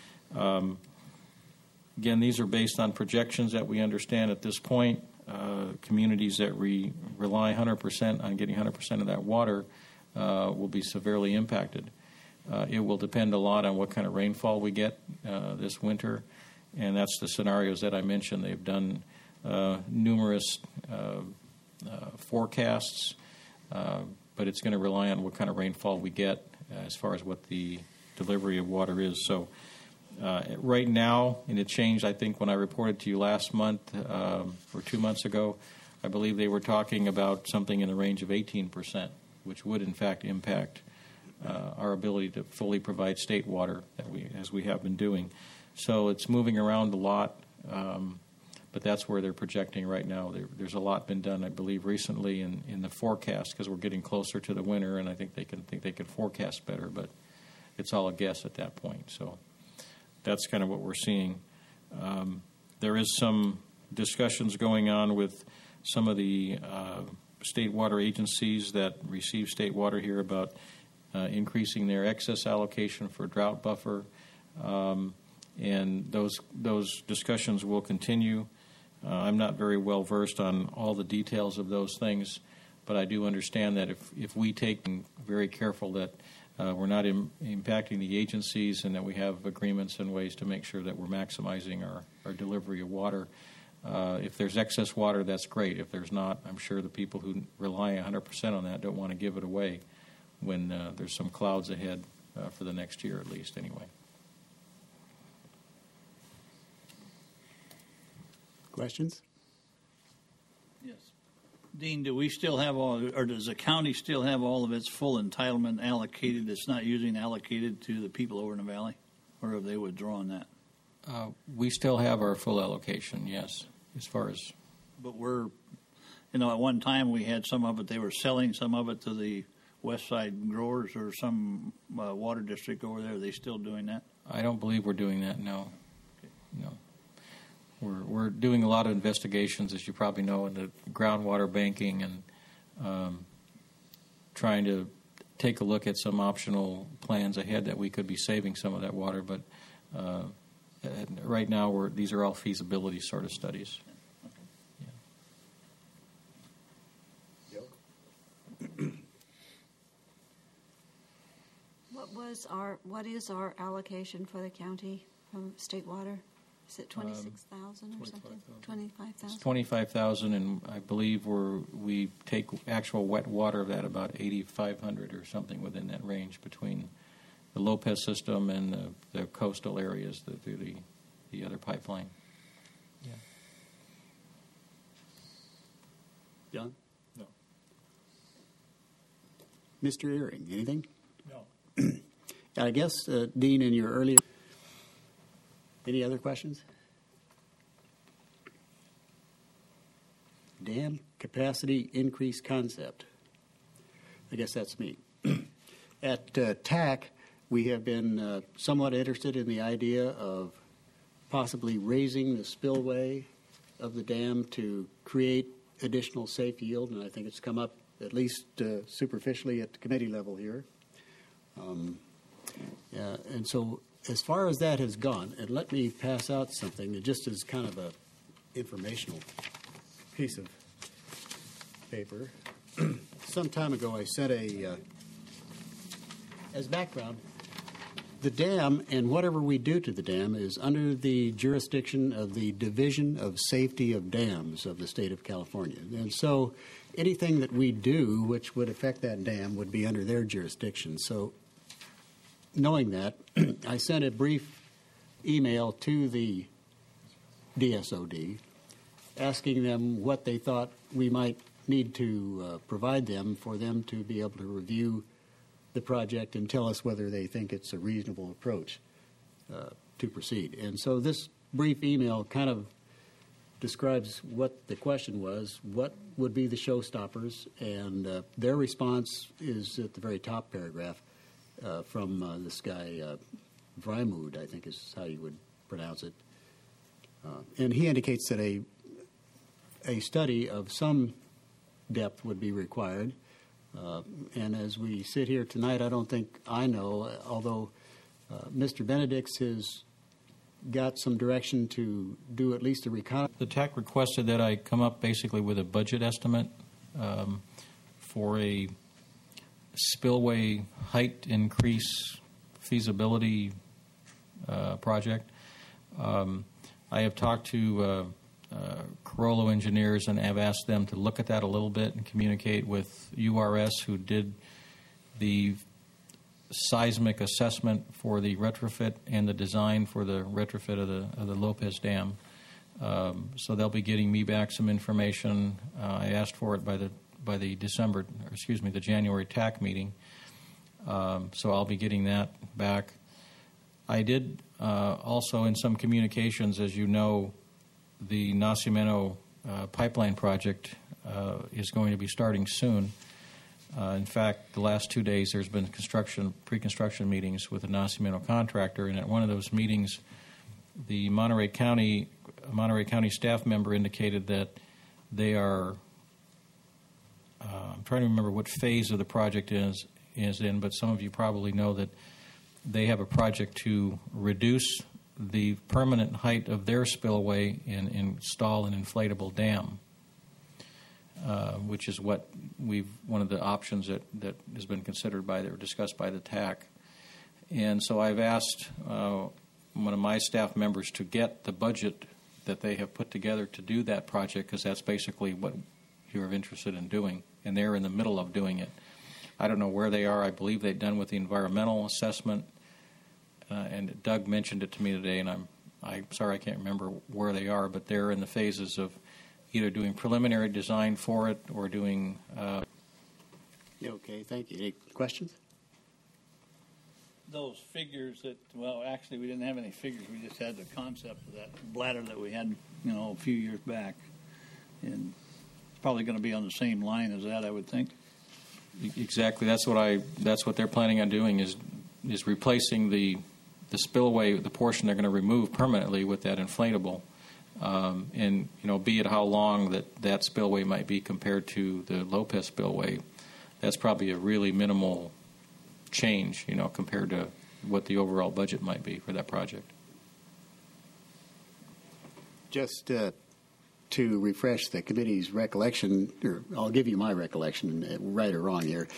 Again, these are based on projections that we understand at this point. Communities that rely 100% on getting 100% of that water will be severely impacted. It will depend a lot on what kind of rainfall we get this winter, and that's the scenarios that I mentioned. They've done numerous forecasts, but it's going to rely on what kind of rainfall we get as far as what the delivery of water is. So right now, and it changed, I think, when I reported to you last month or 2 months ago, I believe they were talking about something in the range of 18%, which would, in fact, impact our ability to fully provide state water as we have been doing. So it's moving around a lot, but that's where they're projecting right now. There's a lot been done, I believe, recently in the forecast because we're getting closer to the winter, and I think they can forecast better, but it's all a guess at that point. So that's kind of what we're seeing. There is some discussions going on with some of the state water agencies that receive state water here about increasing their excess allocation for drought buffer, and those discussions will continue. I'm not very well versed on all the details of those things, but I do understand that if we take very careful that we're not impacting the agencies and that we have agreements and ways to make sure that we're maximizing our delivery of water. If there's excess water, that's great. If there's not, I'm sure the people who rely 100% on that don't want to give it away when there's some clouds ahead for the next year at least anyway. Questions? Yes. Dean, do we still have or does the county still have all of its full entitlement allocated that's not using allocated to the people over in the valley? Or have they withdrawn that? We still have our full allocation, yes, as far as... But at one time we had some of it, they were selling some of it to the West Side growers or some water district over there. Are they still doing that? I don't believe we're doing that, no. Okay. No. We're doing a lot of investigations, as you probably know, into groundwater banking and trying to take a look at some optional plans ahead that we could be saving some of that water. But right now, these are all feasibility sort of studies. Yeah. What is our allocation for the county from state water? Is it 26,000 or something? 25,000. It's 25,000, and I believe we take actual wet water of that about 8,500 or something within that range between the Lopez system and the coastal areas through the other pipeline. Yeah. John? No. Mr. Earring, anything? No. I guess, Dean, in your earlier... Any other questions? Dam capacity increase concept. I guess that's me. At TAC, we have been somewhat interested in the idea of possibly raising the spillway of the dam to create additional safe yield, and I think it's come up at least superficially at the committee level here. And so as far as that has gone, and let me pass out something that just is kind of a informational piece of paper. Some time ago I sent as background, the dam and whatever we do to the dam is under the jurisdiction of the Division of Safety of Dams of the state of California. And so anything that we do which would affect that dam would be under their jurisdiction. So knowing that, I sent a brief email to the DSOD asking them what they thought we might need to provide them for them to be able to review the project and tell us whether they think it's a reasonable approach to proceed. And so this brief email kind of describes what the question was, what would be the showstoppers, and their response is at the very top paragraph from this guy, Vrymood, I think is how you would pronounce it. And he indicates that a study of some depth would be required. And as we sit here tonight, I don't think I know, although Mr. Benedict's has got some direction to do at least a reconnaissance. The TAC requested that I come up basically with a budget estimate for a spillway height increase feasibility project. I have talked to Carollo engineers and have asked them to look at that a little bit and communicate with URS, who did the seismic assessment for the retrofit and the design for the retrofit of the Lopez Dam. So they'll be getting me back some information. I asked for it by the the January TAC meeting. So I'll be getting that back. I did also in some communications, as you know, the Nacimiento pipeline project is going to be starting soon. In fact, the last 2 days there's been pre-construction meetings with the Nacimiento contractor, and at one of those meetings, the Monterey County staff member indicated that they are. I'm trying to remember what phase of the project is in, but some of you probably know that they have a project to reduce the permanent height of their spillway and install an inflatable dam, which is one of the options that has been considered or discussed by the TAC. And so I've asked one of my staff members to get the budget that they have put together to do that project, because that's basically what you're interested in doing, and they're in the middle of doing it. I don't know where they are. I believe they're done with the environmental assessment. And Doug mentioned it to me today, and I'm sorry I can't remember where they are, but they're in the phases of either doing preliminary design for it or doing. Okay, thank you. Any questions? Those figures actually we didn't have any figures. We just had the concept of that bladder that we had, a few years back, and it's probably going to be on the same line as that, I would think. Exactly. That's what they're planning on doing is replacing the spillway, the portion they're going to remove permanently with that inflatable, and be it how long that spillway might be compared to the Lopez spillway, that's probably a really minimal change, compared to what the overall budget might be for that project. Just to refresh the committee's recollection, or I'll give you my recollection, right or wrong here.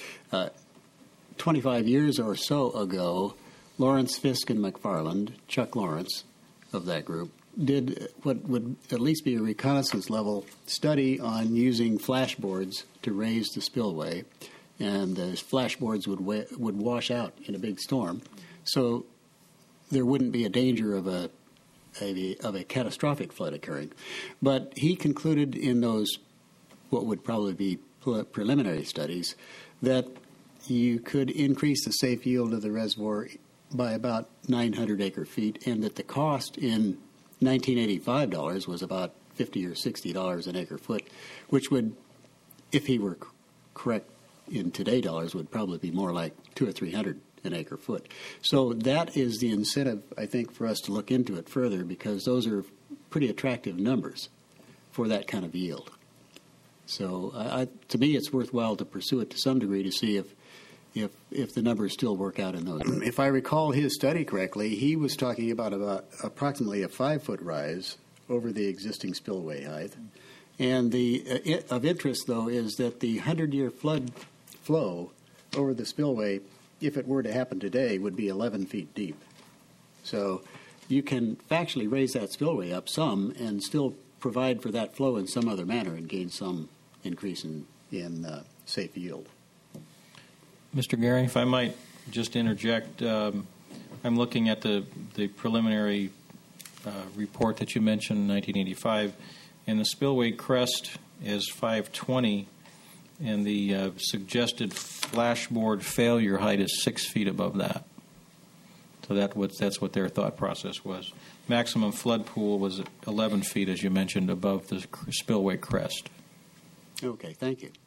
25 years or so ago, Lawrence, Fisk, and McFarland, Chuck Lawrence of that group, did what would at least be a reconnaissance level study on using flashboards to raise the spillway, and the flashboards would wash out in a big storm, so there wouldn't be a danger of a catastrophic flood occurring. But he concluded in those what would probably be preliminary studies that you could increase the safe yield of the reservoir by about 900 acre-feet, and that the cost in 1985 dollars was about $50 or $60 an acre-foot, which would, if he were correct in today dollars, would probably be more like $200 or $300 an acre-foot. So that is the incentive, I think, for us to look into it further, because those are pretty attractive numbers for that kind of yield. So to me, it's worthwhile to pursue it to some degree to see if the numbers still work out in those. If I recall his study correctly, he was talking about approximately a 5-foot rise over the existing spillway height. And of interest, though, is that the 100-year flood flow over the spillway, if it were to happen today, would be 11 feet deep. So you can factually raise that spillway up some and still provide for that flow in some other manner and gain some increase in safe yield. Mr. Gehring, if I might just interject, I'm looking at the preliminary report that you mentioned in 1985, and the spillway crest is 520, and the suggested flashboard failure height is 6 feet above that. So that's what their thought process was. Maximum flood pool was 11 feet, as you mentioned, above the spillway crest. Okay, thank you.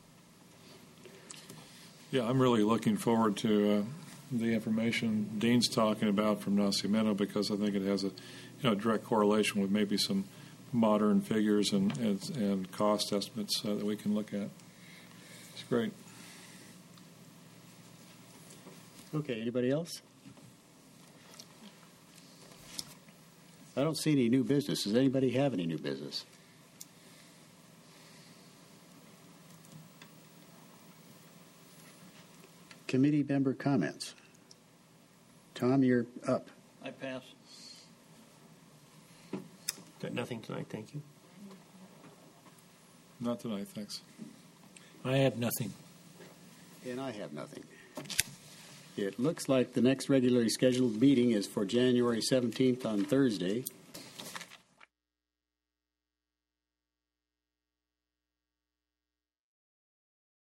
Yeah, I'm really looking forward to the information Dean's talking about from Nacimiento, because I think it has a direct correlation with maybe some modern figures and cost estimates that we can look at. It's great. Okay, anybody else? I don't see any new business. Does anybody have any new business? Committee member comments. Tom, you're up. I pass. Got nothing tonight, thank you. Not tonight, thanks. I have nothing. And I have nothing. It looks like the next regularly scheduled meeting is for January 17th on Thursday,